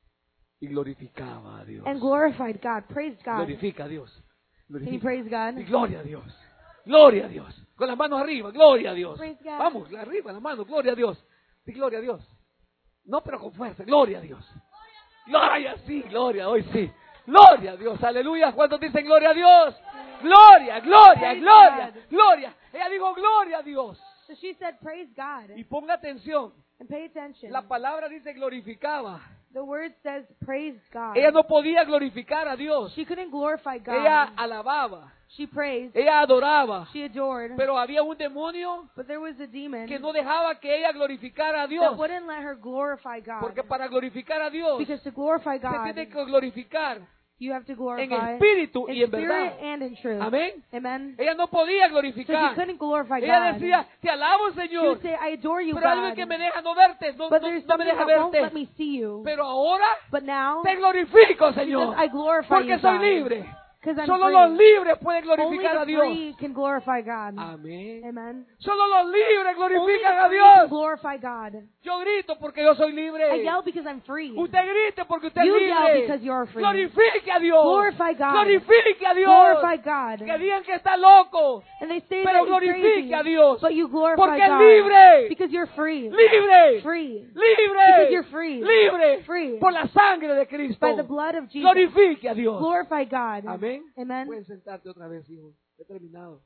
y glorificaba a Dios. and glorified God, praised God. Glorifica a Dios. Can you Glorifica. praise God? Y gloria a Dios. Gloria a Dios. Con las manos arriba. Gloria a Dios. Praise God. Vamos, arriba las manos. Gloria a Dios. Di gloria a Dios. No, pero con fuerza. Gloria a Dios. Gloria, sí, gloria. Hoy sí. Gloria a Dios. Aleluya. ¿Cuántos dicen gloria a Dios? Gloria, gloria, Praise gloria, God. gloria. Ella dijo gloria a Dios. So she said, praise God. Y ponga atención. And pay attention. La palabra dice glorificaba. The word says, praise God. Ella no podía glorificar a Dios. She couldn't glorify God. Ella alababa. She praised. Ella adoraba. She adored. Pero había un demonio But there was a demon que no dejaba que ella glorificara a that Dios. wouldn't let her glorify God. Porque para glorificar a Dios Because to glorify se God, tiene que glorificar You have to en glorify espíritu y in en spirit verdad. and in truth. Amén. Amen. Ella no podía So she glorificar. couldn't glorify Ella God. decía, te alabo, She Señor, would say, I adore you, pero algo God. que me deja no verte, no But there's me something deja that won't let verte. me see you. Pero ahora But now, te glorifico, she says, Señor, I glorify porque you, soy God. libre. Because I'm Solo los free. libres pueden Only glorificar a the Dios. free can glorify God. Amén. Amen. Solo los libres Only glorifican the a free can Dios. glorify God. Yo grito porque yo soy I libre. yell because I'm free. Usted grite porque usted You es yell libre. because you're free. Glorifique a Dios. Glorify God. Glorifique a Dios. Glorify God. Que digan que está loco, And they say pero that you're glorifique crazy, a Dios. but you glorify Porque es God. libre. Because you're free. Libre. Free. Libre. Because you're free. Libre. Free. Por la sangre de Cristo. By the blood of Jesus. Glorifique a Dios. Glorify God. Amén. Amen. Pueden sentarte otra vez, hijo. He terminado.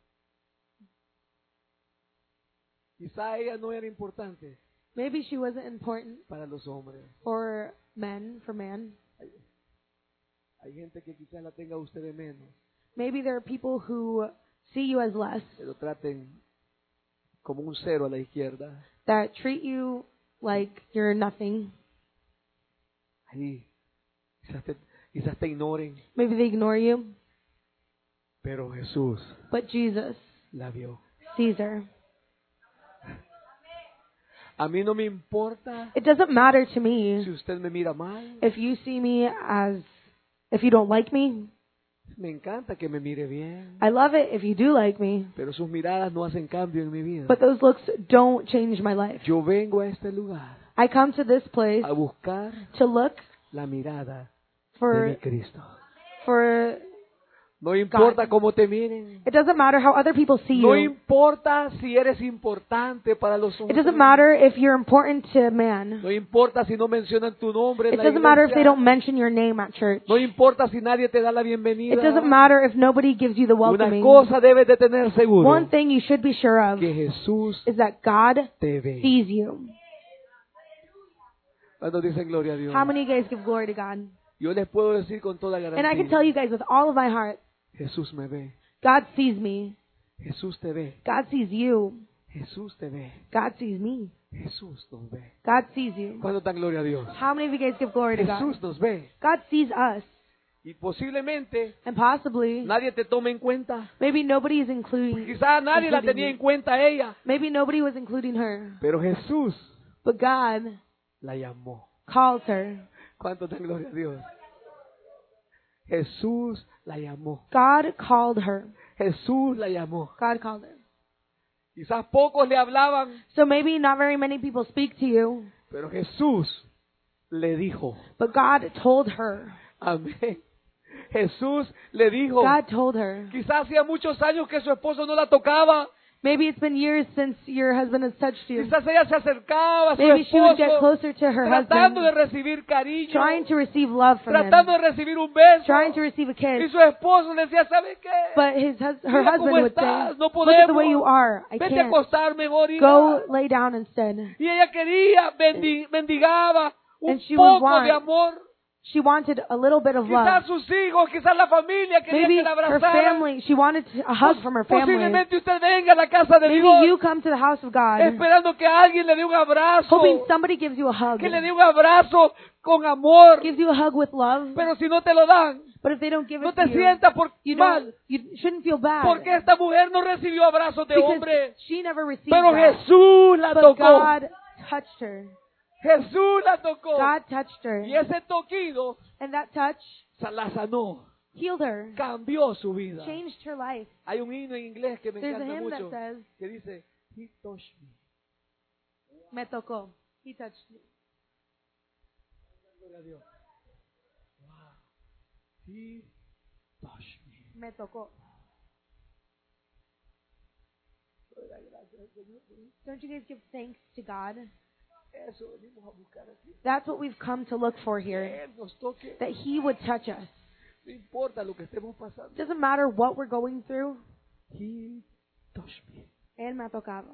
Quizá ella no era importante Maybe she wasn't important para los hombres. for men, for man. Hay gente que quizá la tenga usted de menos, Maybe there are people who see you as less, que lo traten como un cero a la izquierda. that treat you like you're nothing. Ahí, quizás te ignoren, Maybe they ignore you, pero Jesús but Jesus la vio. sees her. A mí no me importa It doesn't matter to si me usted me mira mal. if you see me as, if you don't like me. Me encanta que me mire bien, I love it if you do like me, pero sus miradas no hacen cambio en mi vida. but those looks don't change my life. Yo vengo a este lugar I come to this place a buscar to look la mirada de mi for, Cristo. for, No importa God. cómo te miren. it doesn't matter how other people see No you. importa si eres importante para los It hombres. doesn't matter if you're important to man. No importa si no mencionan tu nombre en It la doesn't matter if they iglesia. don't mention your name at church. No importa si nadie te da la bienvenida. It doesn't matter if nobody gives you the Una welcoming. cosa debes de tener seguro. One thing you should be sure of Que Jesús is that God te ve. sees you. Cuando dicen gloria a Dios. How many of you guys give glory to God? Yo les puedo decir con toda And I can tell garantía. you guys with all of my heart, Jesús me ve. God sees me. Jesús te ve. God sees you. Jesús te ve. God sees me. Jesús nos ve. God sees you. ¿Cuándo dan gloria a Dios? How many of you guys give glory to God? Jesús nos ve. God sees us. Y posiblemente And possibly, nadie te tome en cuenta. maybe nobody is including, Quizá nadie la tenía en cuenta a ella. maybe nobody was including her. Pero Jesús But God la llamó. calls her. ¿Cuánto dan gloria a Dios? Jesús la llamó. God called her. Jesús la llamó. God called her. Quizás pocos le hablaban, So maybe not very many people speak to you, pero Jesús le dijo. but God told her. Amén. Jesús le dijo. God told her. Quizás hacía muchos años que su esposo no la tocaba. Maybe it's been years since your husband has touched you. Quizás ella se acercaba a su Maybe she would get esposo closer to her tratando de husband, recibir cariño, trying to receive love from tratando him, de recibir un beso. trying to receive a Y kiss. su esposo le decía, ¿sabe qué? But her Mira cómo husband would say, estás, no look at the way podemos. you are. I Vete a can't. acostar mejor, hija. Go lay down instead. Y ella quería, mendigaba un And she would poco want de amor. She wanted a little bit of love. Quizás sus hijos, quizás la familia quería Maybe que la her abrazaran. family, she wanted a hug from her family. Posiblemente usted venga a la casa de Maybe Dios you come to the house of God, esperando que alguien le dé un abrazo, hoping somebody gives you a hug, que le dé un abrazo con amor. gives you a hug with love. Pero si no te lo dan, But if they don't give no it te to you, sientas you mal, shouldn't feel bad. porque esta mujer no recibió abrazos de Because hombre, she never received pero that. Jesús la But tocó. God touched her. Jesús la tocó. God touched her. Y ese toquido And that touch la sanó, healed her, cambió su vida. changed her life. Hay un himno en inglés que me There's a encanta hymn that mucho, says, que dice, He touched me. me tocó. He touched me. Gloria a Dios. Wow. He touched me. Me tocó. Don't you guys give thanks to God? Eso venimos a buscar aquí. That's what we've come to look for here. Él nos toque. That He would touch us. No importa lo que estemos pasando. It doesn't matter what we're going through. He touched me. Él me ha tocado.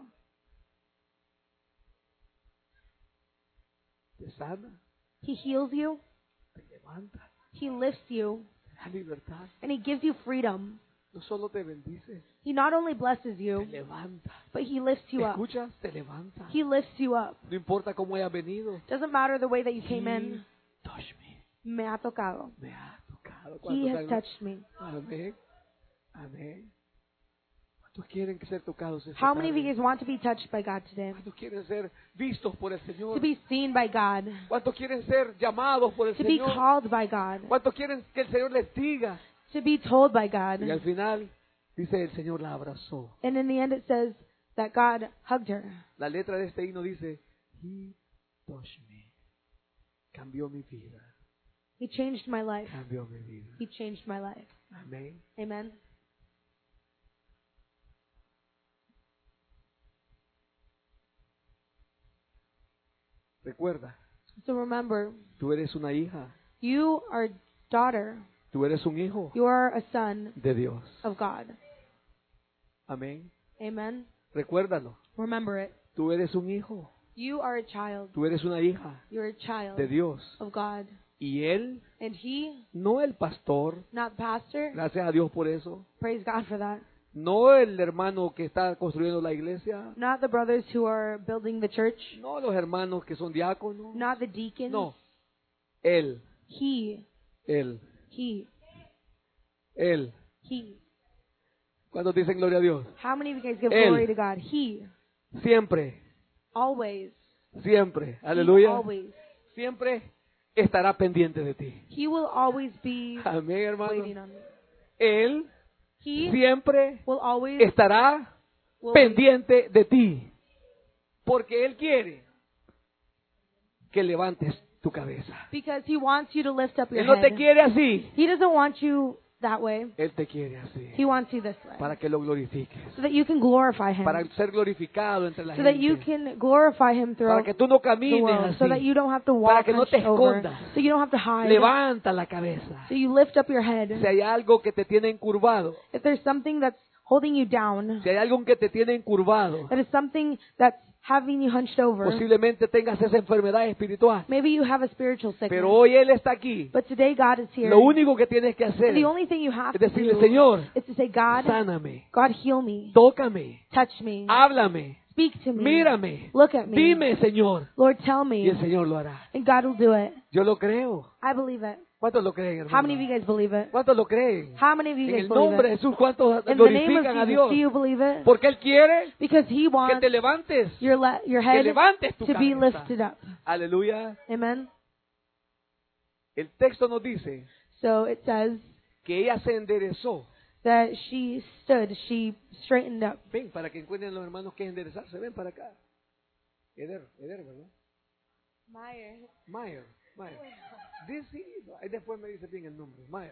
Te sana, He heals you. te levanta, He lifts you. te da libertad. And He gives you freedom. No solo te bendice, He not only blesses te you, levanta. but He lifts you up. Escuchas, te levanta. He lifts you up. No importa cómo hayas venido. Doesn't matter the way that you came He in. touched me. Me ha tocado. Me ha tocado. tocado? He ¿Cuántos has han- touched me. Amén. Amén. ¿Cuántos quieren ser tocados esta How many of you tarde? guys want to be touched by God today? ¿Cuántos quieren ser vistos por el To Señor? be seen by God. ¿Cuántos quieren ser llamados por el To be Señor? called by God. ¿Cuántos quieren que el Señor les diga? To be told by God. Y al final dice, el Señor la abrazó. And in the end it says that God hugged her. La letra de este himno dice, He touched me. Cambió mi vida. He changed my life. Cambió mi vida. He changed my life. Amén. Amen. Recuerda, So remember, tú eres una hija. you are a daughter. Tú eres un hijo You are a son de Dios. of God. Amén. Amen. Recuérdalo. Remember it. Tú eres un hijo. You are a child. Tú eres una hija You're a child de Dios. of God. Y Él, And He, no el pastor, not pastor, gracias a Dios por eso. praise God for that. No el hermano que está construyendo la iglesia. Not the brothers who are building the church. No los hermanos que son diáconos. Not the deacons. No. Él. He, Él. He, Él. He. ¿Cuántos dicen gloria a Dios? How many of you guys give Él. glory to God? He, Siempre. always. Siempre. He Aleluya. always. Siempre estará pendiente de ti. He will always be Amén, waiting hermano. on me. Él He siempre will always estará will pendiente de ti. Porque Él quiere que levantes tu cabeza. because He wants you to lift up your Él no te head. quiere así. He doesn't want you that way. Él te quiere así. He wants you this way. Para que lo glorifiques. So that you can glorify Him. Para ser glorificado entre la So that you gente. can glorify Him Para throughout que tú no the camines world. So that así. you don't have to Para walk que no te hunched over. escondas. So you don't have to hide. Levanta la cabeza. So you lift up your head. Si hay algo que te tiene encurvado, If there's something that's holding you down, si hay algo que te tiene encurvado, that is something that's having you hunched over, posiblemente tengas esa enfermedad espiritual. maybe you have a spiritual sickness. Pero hoy Él está aquí. But today God is here. Lo único que tienes que hacer The only thing you have es to decirle, do Señor, is to say, God, sáname, God heal me, tócame, touch me, háblame, speak to me, mírame, look at me, dime, Señor. Lord, tell Y el me, Señor lo hará. and God will do it. Yo lo creo. I believe it. ¿Cuántos lo creen, How many of you hermano? guys believe it? ¿Cuántos lo creen? How many of you En guys el believe nombre de it? Jesús, ¿cuántos In the name glorifican a of Jesus, Dios? do you believe it? Porque Él quiere Because He que wants te levantes, your que head levantes tu to be cabeza. lifted up. Aleluya. Amen? El texto nos dice So it says que ella se enderezó. that she stood, she straightened up. Ven, para que encuentren los hermanos que es enderezarse. Ven para acá. Eder, ¿verdad? Mayer. Ahí después me dice bien el nombre. Mayer.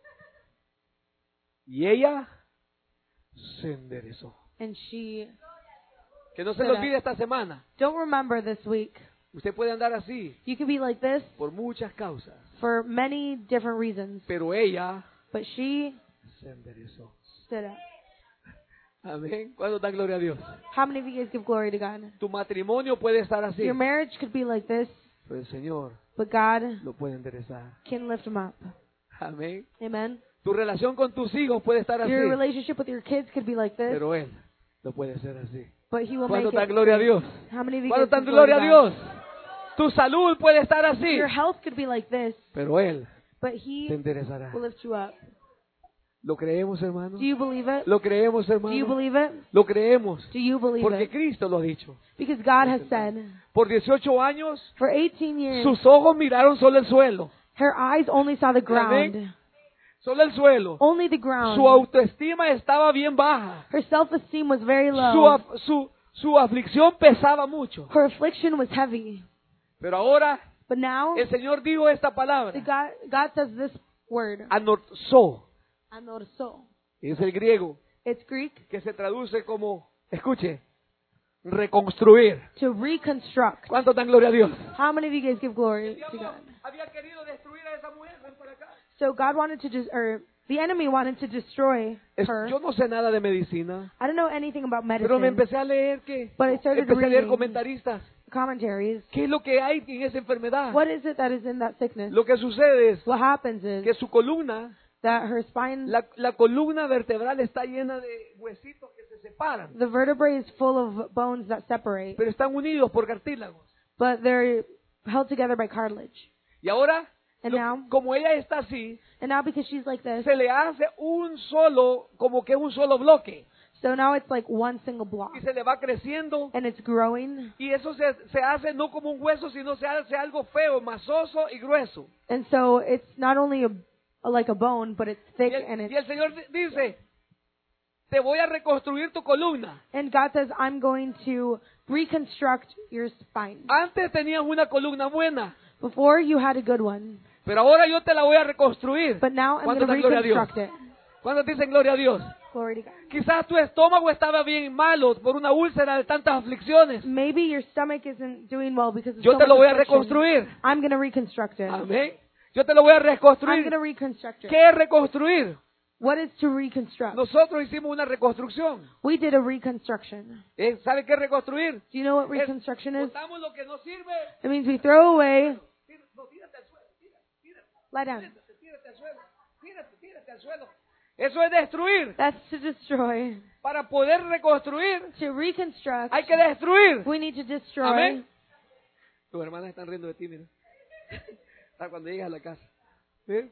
Y ella se enderezó. And she, Que no se le olvide esta semana. don't remember this week. Usted puede andar así You could be like this por muchas causas. for many different reasons. Pero ella But she se enderezó. stood up. Amén. ¿Cuándo da gloria a Dios? How many of you guys give glory to God? Tu matrimonio puede estar así. Your marriage could be like this, Pero el Señor but God lo puede enderezar. can lift them up. Amén. Amen? Tu relación con tus hijos puede estar así. Your relationship with your kids could be like this, Pero Él lo puede hacer así. but He will ¿Cuándo make da it. gloria a Dios? How many of you ¿Cuándo guys da give glory gloria to a God? Dios? Tu salud puede estar así. Your health could be like this, Pero Él but te He enderezará. will lift you up. ¿Lo creemos, hermano? Do you believe it? ¿Lo creemos, Do you hermano? believe it? Lo creemos. Do you believe Porque it? Cristo lo ha dicho. Because God has said, Por 18 años, for 18 years, sus ojos miraron solo el suelo. her eyes only saw the ground. Amén. Solo el suelo. Only the ground. Su autoestima estaba bien baja. Her self-esteem was very low. Su aflicción pesaba mucho. Her affliction was heavy. Pero ahora But now, el Señor dijo esta palabra. God says this word, Anorzo. anorso. Es el griego It's Greek, que se traduce como, escuche, reconstruir. to reconstruct. ¿Cuánto dan gloria a Dios? How many of you guys give glory to God? Había querido destruir a esa mujer. Ven para acá. So God wanted to just, or the enemy wanted to destroy her. Yo no sé nada de medicina, I don't know anything about pero me medicine, empecé a leer but I started empecé a leer reading comentaristas. commentaries. ¿Qué es lo que hay en esa enfermedad? What is it that is in that sickness? Lo que sucede es What happens is que su columna, that her spine, la columna vertebral está llena de huesitos que se separan, the vertebrae is full of bones that separate, pero están unidos por cartílagos. but they're held together by cartilage. Y ahora And now, como ella está así, because she's like this, se le hace como que un solo bloque. so now it's like one single block. Y se le va creciendo. And it's growing. Y eso se hace no como un hueso, sino se hace algo feo, masoso y grueso. And so it's not only like a bone, but it's thick and Y el Señor dice, te voy a reconstruir tu columna. And God says, I'm going to reconstruct your spine. Antes tenías una columna buena, Before you had a good one, pero ahora yo te la voy a reconstruir. but now I'm going to ¿Cuántos dan gloria a Dios? reconstruct it. ¿Cuántos dicen gloria a Dios? Glory to God. Quizás tu estómago estaba bien malo por una úlcera de tantas aflicciones. Maybe your stomach isn't doing well because of Yo so te lo much voy a affliction. reconstruir. I'm going to reconstruct it. Amén. Yo te lo voy a I'm going reconstruir. to reconstruct it. ¿Qué es reconstruir? What is to reconstruct? Nosotros hicimos una reconstrucción. We did a reconstruction. ¿Sabe qué es reconstruir? Do you know what Es, reconstruction is? botamos lo que no sirve. It means we throw away. Tírate al suelo. Lie down. Tírate al suelo. Tírate al suelo. Eso es destruir. That's to destroy. Para poder reconstruir, To reconstruct, hay que destruir. we need to destroy. Amén. Tus hermanas están riendo de ti, mira. Hasta cuando llegas a la casa. ¿Sí?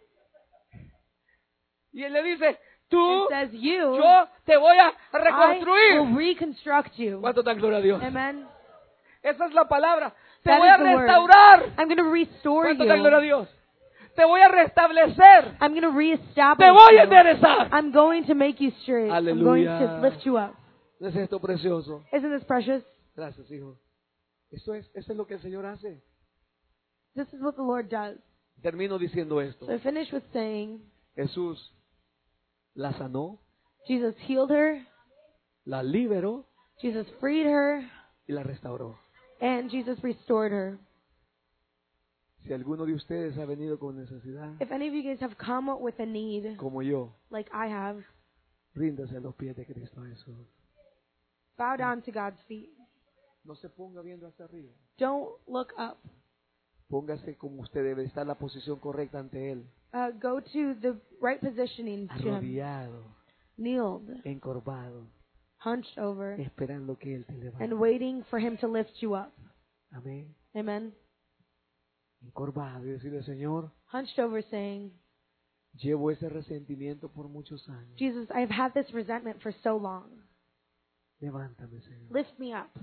Y él le dice, tú, It says you, yo te voy a I will reconstruir. reconstruct you. ¿Cuánto dan gloria a Dios? Amen. Esa es la palabra. Te That voy a is the word. restaurar. I'm going to restore ¿Cuánto dan gloria a you. Dios? Te voy a restablecer. I'm going to reestablish Te voy a you. enderezar. I'm going to make you straight. I'm going Aleluya. to lift you up. ¿No es esto precioso? Isn't this precious? Gracias, hijo. Eso es lo que el Señor hace. This is what the Lord does. Termino diciendo esto. So I finish with saying, Jesús la sanó, Jesus healed her, la liberó Jesus freed her, y la restauró. and Jesus restored her. Si alguno de ustedes ha venido con necesidad, If any of you guys have come with a need, como yo, like I have, ríndase a los pies de Cristo Jesús. bow down to God's feet. No se ponga viendo hacia arriba. Don't look up. Póngase como usted debe estar, la posición correcta ante Él. Go to the right positioning to Him. Arrodillado, Kneeled, encorvado, hunched over, esperando que Él te levante. and waiting for Him to lift you up. Amén. Amen. Encorvado y decirle, Señor, Hunched over saying, llevo ese resentimiento por muchos años. Jesus, I've had this resentment for so long. Levántame, Señor. Lift me up.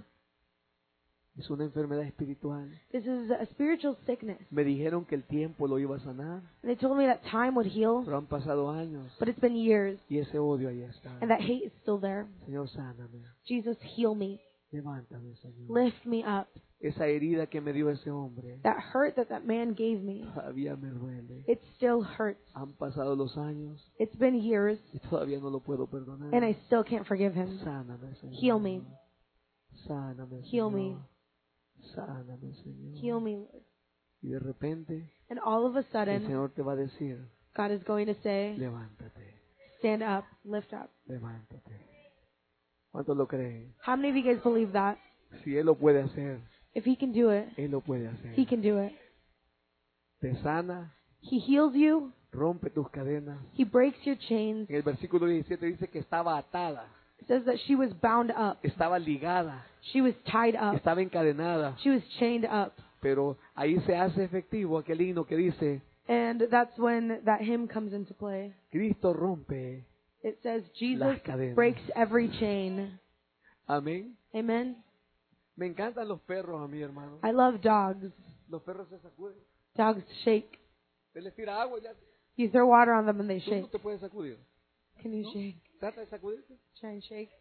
Es una enfermedad espiritual. This is a spiritual sickness. Me dijeron que el tiempo lo iba a sanar, And they told me that time would heal, pero han pasado años but it's been years, y ese odio ahí está. and that hate is still there. Señor, sáname. Jesus, heal me. Levántame, Señor. Lift me up. Esa herida que me dio ese hombre That hurt that man gave me, todavía me duele. it still hurts. Han pasado los años It's been years, y todavía no lo puedo perdonar. and I still can't forgive him. Sáname, Señor. Heal me. Sáname, Heal Señor. me. Sáname, Señor. Heal me, Lord. Y de repente And all of a el sudden, Señor te va a decir, God is going to say, levántate, stand up, lift up. levántate. ¿Cuántos lo creen? How many of you guys believe that? Si Él lo puede hacer, If He can do it, Él lo puede hacer. He can do it. Te sana, He heals you. rompe tus cadenas. He breaks your chains. En el versículo 17 dice que estaba atada, It says that she was bound up. estaba ligada, She was tied up. estaba encadenada. She was chained up. Pero ahí se hace efectivo aquel himno que dice, And that's when that hymn comes into play. Cristo rompe. It says, Jesus Las cadenas. breaks every chain. Amén. Amen. Me encantan los perros a mí, hermano. I love dogs. Los perros se sacuden. Dogs shake. Él les tira agua y ya. You throw water on them and they Tú no shake. te puedes sacudir. Can you shake? Trata de sacudirte. Try and shake.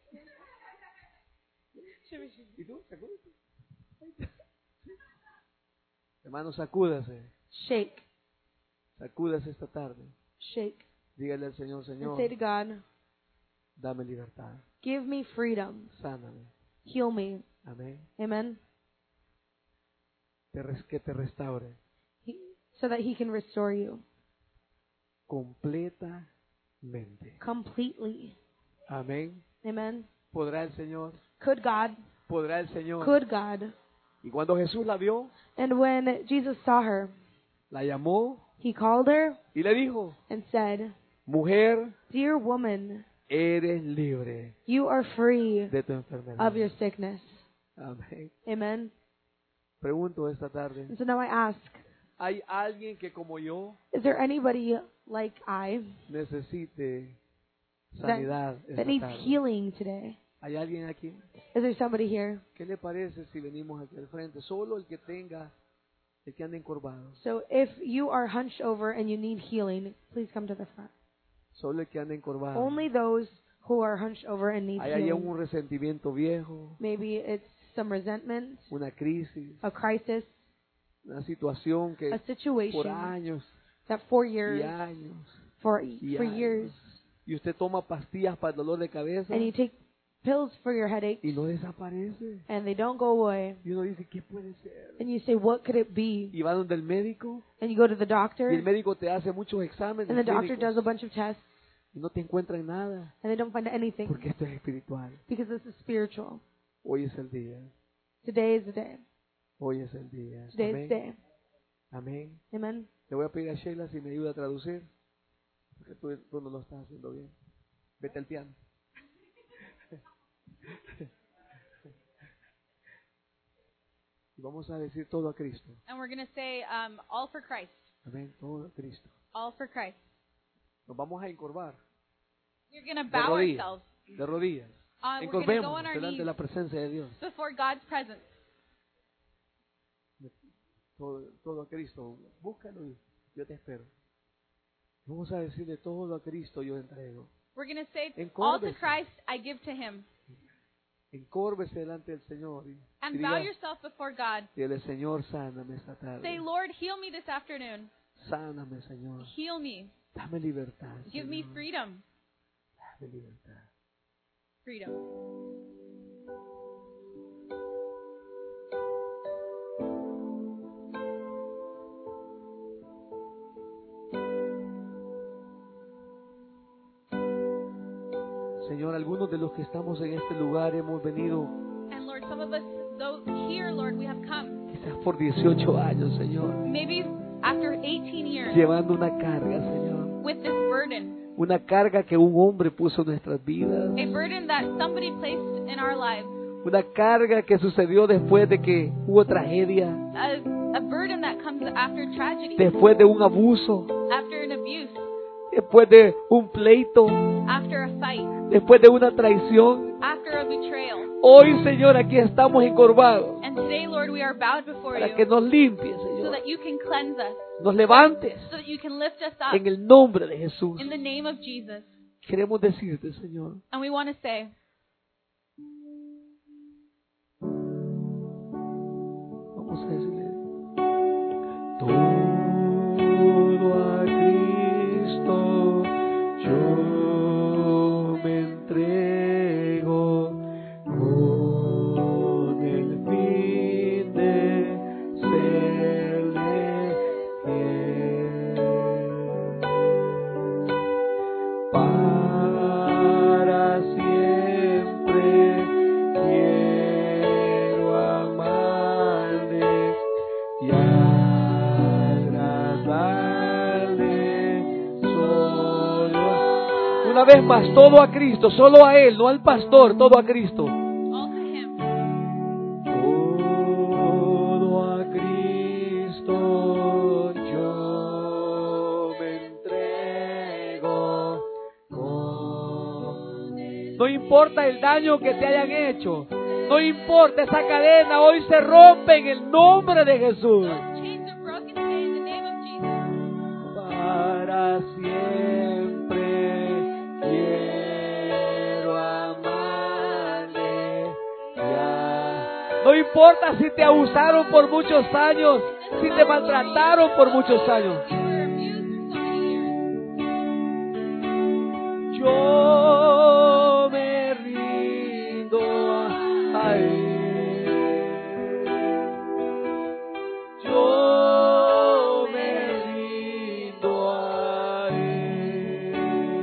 ¿Y tú? Sacúdete. Hermano, sacúdase. Shake. Sacúdase esta tarde. Shake. Dígale al Señor, And Señor, say to God, dame libertad. give me freedom. Sáname. Heal me. Amén. Amen. Que te restaure So that He can restore you completamente. completely. Amén. Amen. ¿Podrá el Señor? Could God? ¿Podrá el Señor? Could God? Y cuando Jesús la vio, And when Jesus saw her, la llamó He called her y le dijo, and said, mujer, Dear woman, eres libre you are free de tu enfermedad. of your sickness. Amén. Amen. Pregunto esta tarde, And so now I ask, ¿Hay alguien que como yo Is there anybody like I necesite sanidad that esta needs tarde? healing today? ¿Hay alguien aquí? Is there somebody here? ¿Qué le parece si venimos aquí al frente? Solo el que ande encorvado. So if you are hunched over and you need healing, please come to the front. Solo el que ande encorvado. Only those who are hunched over and need Hay healing. un resentimiento viejo, Maybe it's some resentment, una crisis, a crisis, una situación que a por situation años that for y years, años for y years, y usted toma pastillas para el dolor de cabeza and you take pills for your headache y no desaparece. and they don't go away, Y uno dice, ¿qué puede ser? and you say, what could it be? Y va donde el médico And you go to the y doctor, el médico te hace muchos exámenes and the doctor clínicos does a bunch of tests, y no te encuentran nada and they don't find anything porque esto es espiritual. because this is spiritual. Hoy es el día. Today is the day. Hoy es el día. Today is Amén. the day. Amén. Amen. Le voy a pedir a Sheila si me ayuda a traducir, porque tú no lo estás haciendo bien. Vete al piano. Y vamos a decir todo a Cristo. And we're going to say, all for Christ. Amén. Todo a Cristo. All for Christ. Nos vamos a encorvar We're going to de bow rodillas. ourselves. De rodillas. We're going to go Encorvémonos on our delante de knees la presencia de Dios. before God's presence. Todo a Cristo. Búscalo y yo te espero. Vamos a decirle todo a Cristo yo entrego. We're going to say, all to Encórvese. Christ I give to Him. Encórvese delante del Señor y And diga, bow yourself before God. dile, Señor, sáname esta tarde. Say, Lord, heal me this afternoon. Sáname, Señor. Heal me. Dame libertad. Give me Señor. freedom. Dame libertad. Freedom. Señor, algunos de los que estamos en este lugar hemos venido And Lord, some of us, though here, Lord, we have come. quizás por 18 años, Señor, Maybe after 18 years llevando una carga, Señor. with this burden. Una carga que un hombre puso en nuestras vidas. A burden that somebody placed in our lives. Una carga que sucedió después de que hubo tragedia, A burden that comes after tragedy. después de un abuso, After an abuse. después de un pleito, After a fight. después de una traición. After a betrayal. Hoy, Señor, aquí estamos encorvados And today, Lord, we are bowed before para que you nos limpies, so Señor. that you can cleanse us, Nos levantes so that you can lift us up en el nombre de Jesús. in the name of Jesus. Queremos decirte, Señor, And we want to say, vamos a decirle todo a Cristo yo me entrego con el fin de serle fiel para siempre. Quiero amarle y agradarle solo. Una vez más, todo a Cristo, solo a Él, no al pastor, todo a Cristo. all to Him. Todo a Cristo yo me entrego con Él. No importa el daño que te hayan hecho, no importa, esa cadena hoy se rompe en el nombre de Jesús. Those chains are broken today in the name of Jesus. Para siempre quiero amarle ya. No importa si te abusaron por muchos años, si te maltrataron por muchos años. You were abused for so many years. Yo me rindo a Él. Yo me rindo a Él.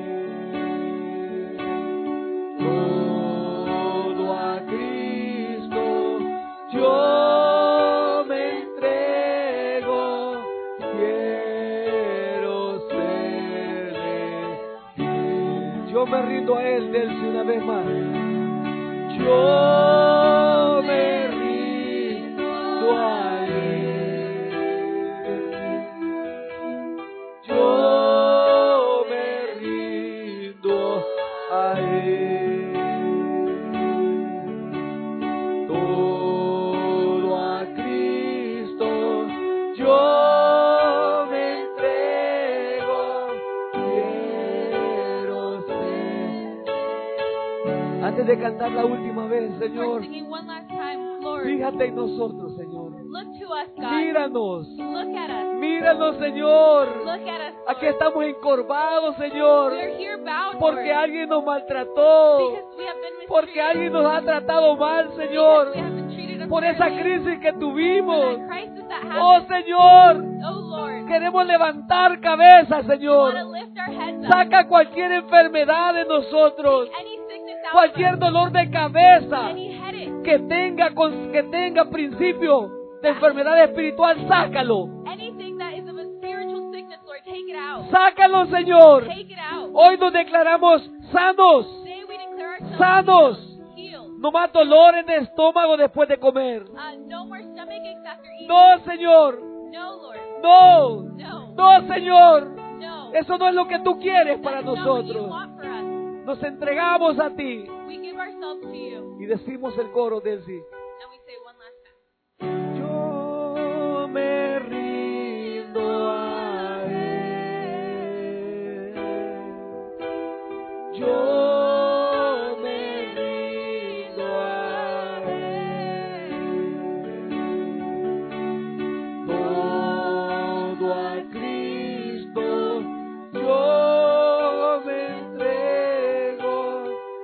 Todo a Cristo yo me entrego. Quiero serle fiel. Yo me rindo a Él, dense una vez más. Yo me rindo a Él. de cantar la última vez, we're Señor, singing one last time, Lord, fíjate en nosotros, Señor. look to us, God. Míranos. Look at us. Míranos, Señor. Look at us, Aquí Lord. estamos encorvados, Señor, We are here bowed, porque Lord, alguien nos maltrató, because we have been porque mistreated, alguien nos ha tratado mal, because Señor, we have been treated por esa unfairly, crisis que for tuvimos. that crisis that Oh, happened. Señor, Oh, Lord, queremos levantar cabeza, we want to Señor. lift our heads up. Saca cualquier enfermedad de nosotros, Any sickness out of cualquier us, dolor de cabeza any headache, que tenga principio de enfermedad espiritual, sácalo. anything that is of a spiritual sickness, Lord, take it out. Sácalo, Señor. Take it out. Hoy nos declaramos sanos, Today we declare ourselves sanos. healed. No más dolores de estómago después de comer. No more stomach aches after eating. No, Señor. No, Lord. No. No. No, Señor. No. Eso no es lo que tú quieres para That's not what you nosotros. want for us. Nos entregamos a ti We give ourselves to you. y decimos el coro de sí. And we say one last time. Yo me rindo a Él. Yo me rindo a Él. Todo a Cristo yo me entrego.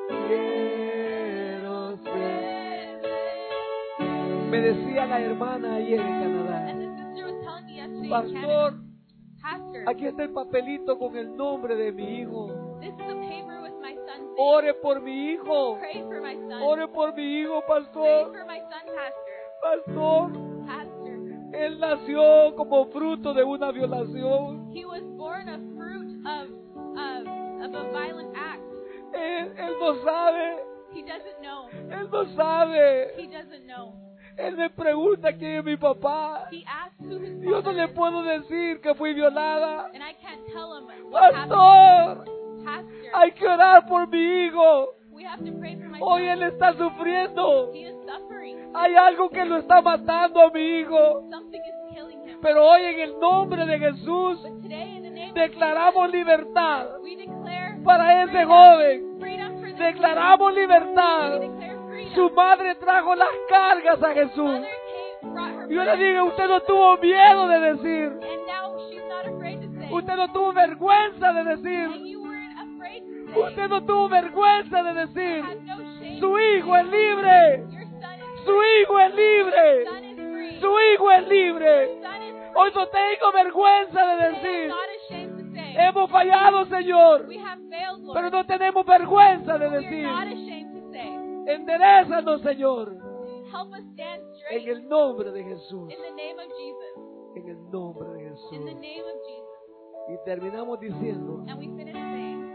Quiero ser. Me decía la hermana ayer en Canadá, And the sister was telling me yesterday in pastor, Canada, Pastor, aquí está el papelito con el nombre de mi hijo. this is a paper with my son's name. Ore por mi hijo. Pray for my son. Ore por mi hijo, Pray pastor. for my son, Pastor. Pastor, Pastor, él nació como fruto de una violación. he was born a fruit of a violent act. Él no sabe. He doesn't know. Él no sabe. He doesn't know. Él me pregunta quién es mi papá. He asked who his Yo no father le is, puedo decir que fui violada. and I can't tell him what Pastor, happened. Pastor, hay que orar por mi hijo. we have to pray for my Hoy son. él está sufriendo. He is suffering. Hay algo que lo está matando a mi hijo. Something is killing him. Pero hoy en el nombre de Jesús But today, in the name of declaramos libertad Jesus, we declare para ese freedom. joven. Freedom for this Declaramos kid. We libertad. declare freedom. Su madre trajo las cargas a Jesús. Mother brought her Yo le burden, digo, usted no tuvo miedo de decir. and now she's not afraid to say. Usted no tuvo vergüenza de And decir. you weren't afraid to say. Usted no tuvo vergüenza de You decir. had no shame. Su hijo es libre. Your son is Su hijo es libre. son is free. Su hijo es libre. Son is free. Hoy no tengo vergüenza de I am decir. not ashamed to say. Hemos fallado, Señor. We have failed, Lord. Pero no tenemos vergüenza de We are decir. not ashamed to say. Enderézanos, Señor. Help us stand En straight el nombre de Jesús. in the name of Jesus. En el nombre de In the Jesús. name of Jesus. Y terminamos diciendo, And we finish saying,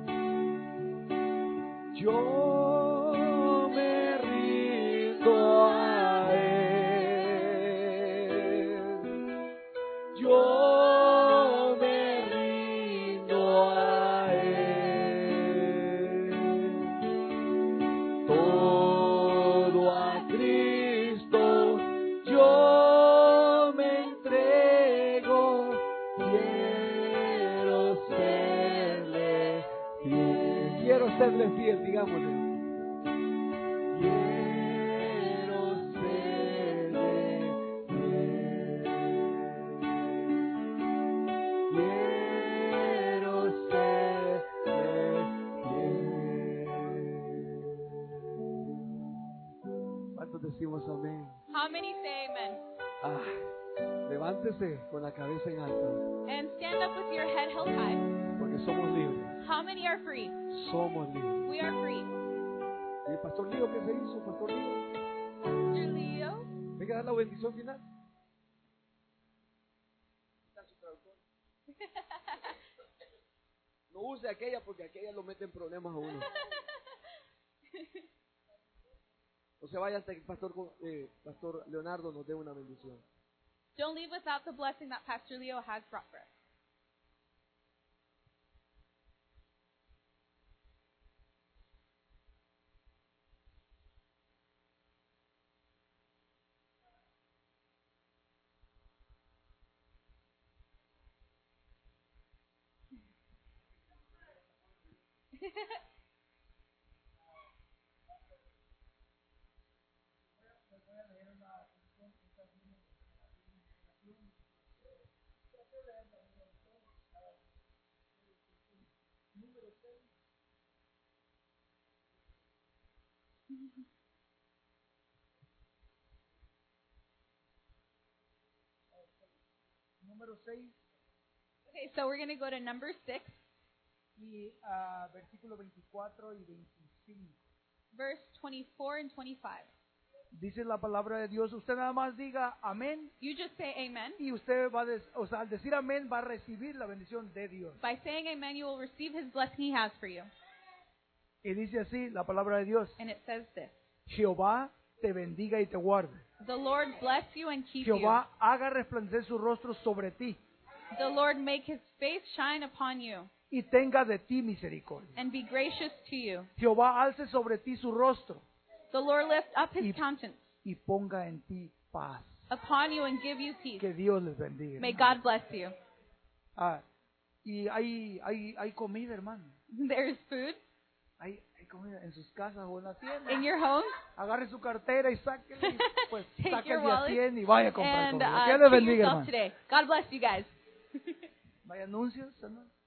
yo me rindo a Él. Yo me rindo a Él. Todo a Cristo yo me entrego. Quiero serle fiel. Quiero serle fiel, digámosle. Quiero serle fiel. Quiero serle fiel. ¿Cuántos decimos amén? how many say amen? Levántese con la cabeza en alto, And stand up with your head held high. porque somos libres. How many are free? Somos libres. We are free. ¿Y el pastor Lío qué se hizo, pastor Lío? Pastor Leo, Venga a dar la bendición final. No use aquella porque aquella lo mete en problemas a uno. No se vaya hasta que el pastor Leonardo nos dé una bendición. don't leave without the blessing that Pastor Leo has brought for us. Número 6 Okay, so we're going to go to number 6, y versículo 24 y 25. verse 24 and 25. Dice la palabra de Dios, usted nada más diga amén You just say amen. y usted va al decir amén va a recibir la bendición de Dios. By saying amen, you will receive his blessing he has for you. Y dice así la palabra de Dios, And it says this. Jehová te bendiga y te guarde. The Lord bless you and keep you. Jehová haga resplandecer su rostro sobre ti The Lord make his face shine upon you y tenga de ti misericordia. and be gracious to you. Jehová alce sobre ti su rostro The Lord lift up his Y- countenance y ponga en ti paz. upon you and give you peace. Que Dios les bendiga. May God bless you. Y hay comida, hermano. There is food Hay comida en sus casas o en la tienda. in your home. Agarre su cartera y sáquela y pues Take saque your el día wallet 100 y vaya a comprar and comida. Que Dios les treat bendiga, yourself hermano. today. God bless you guys. Vaya anuncios, hermano.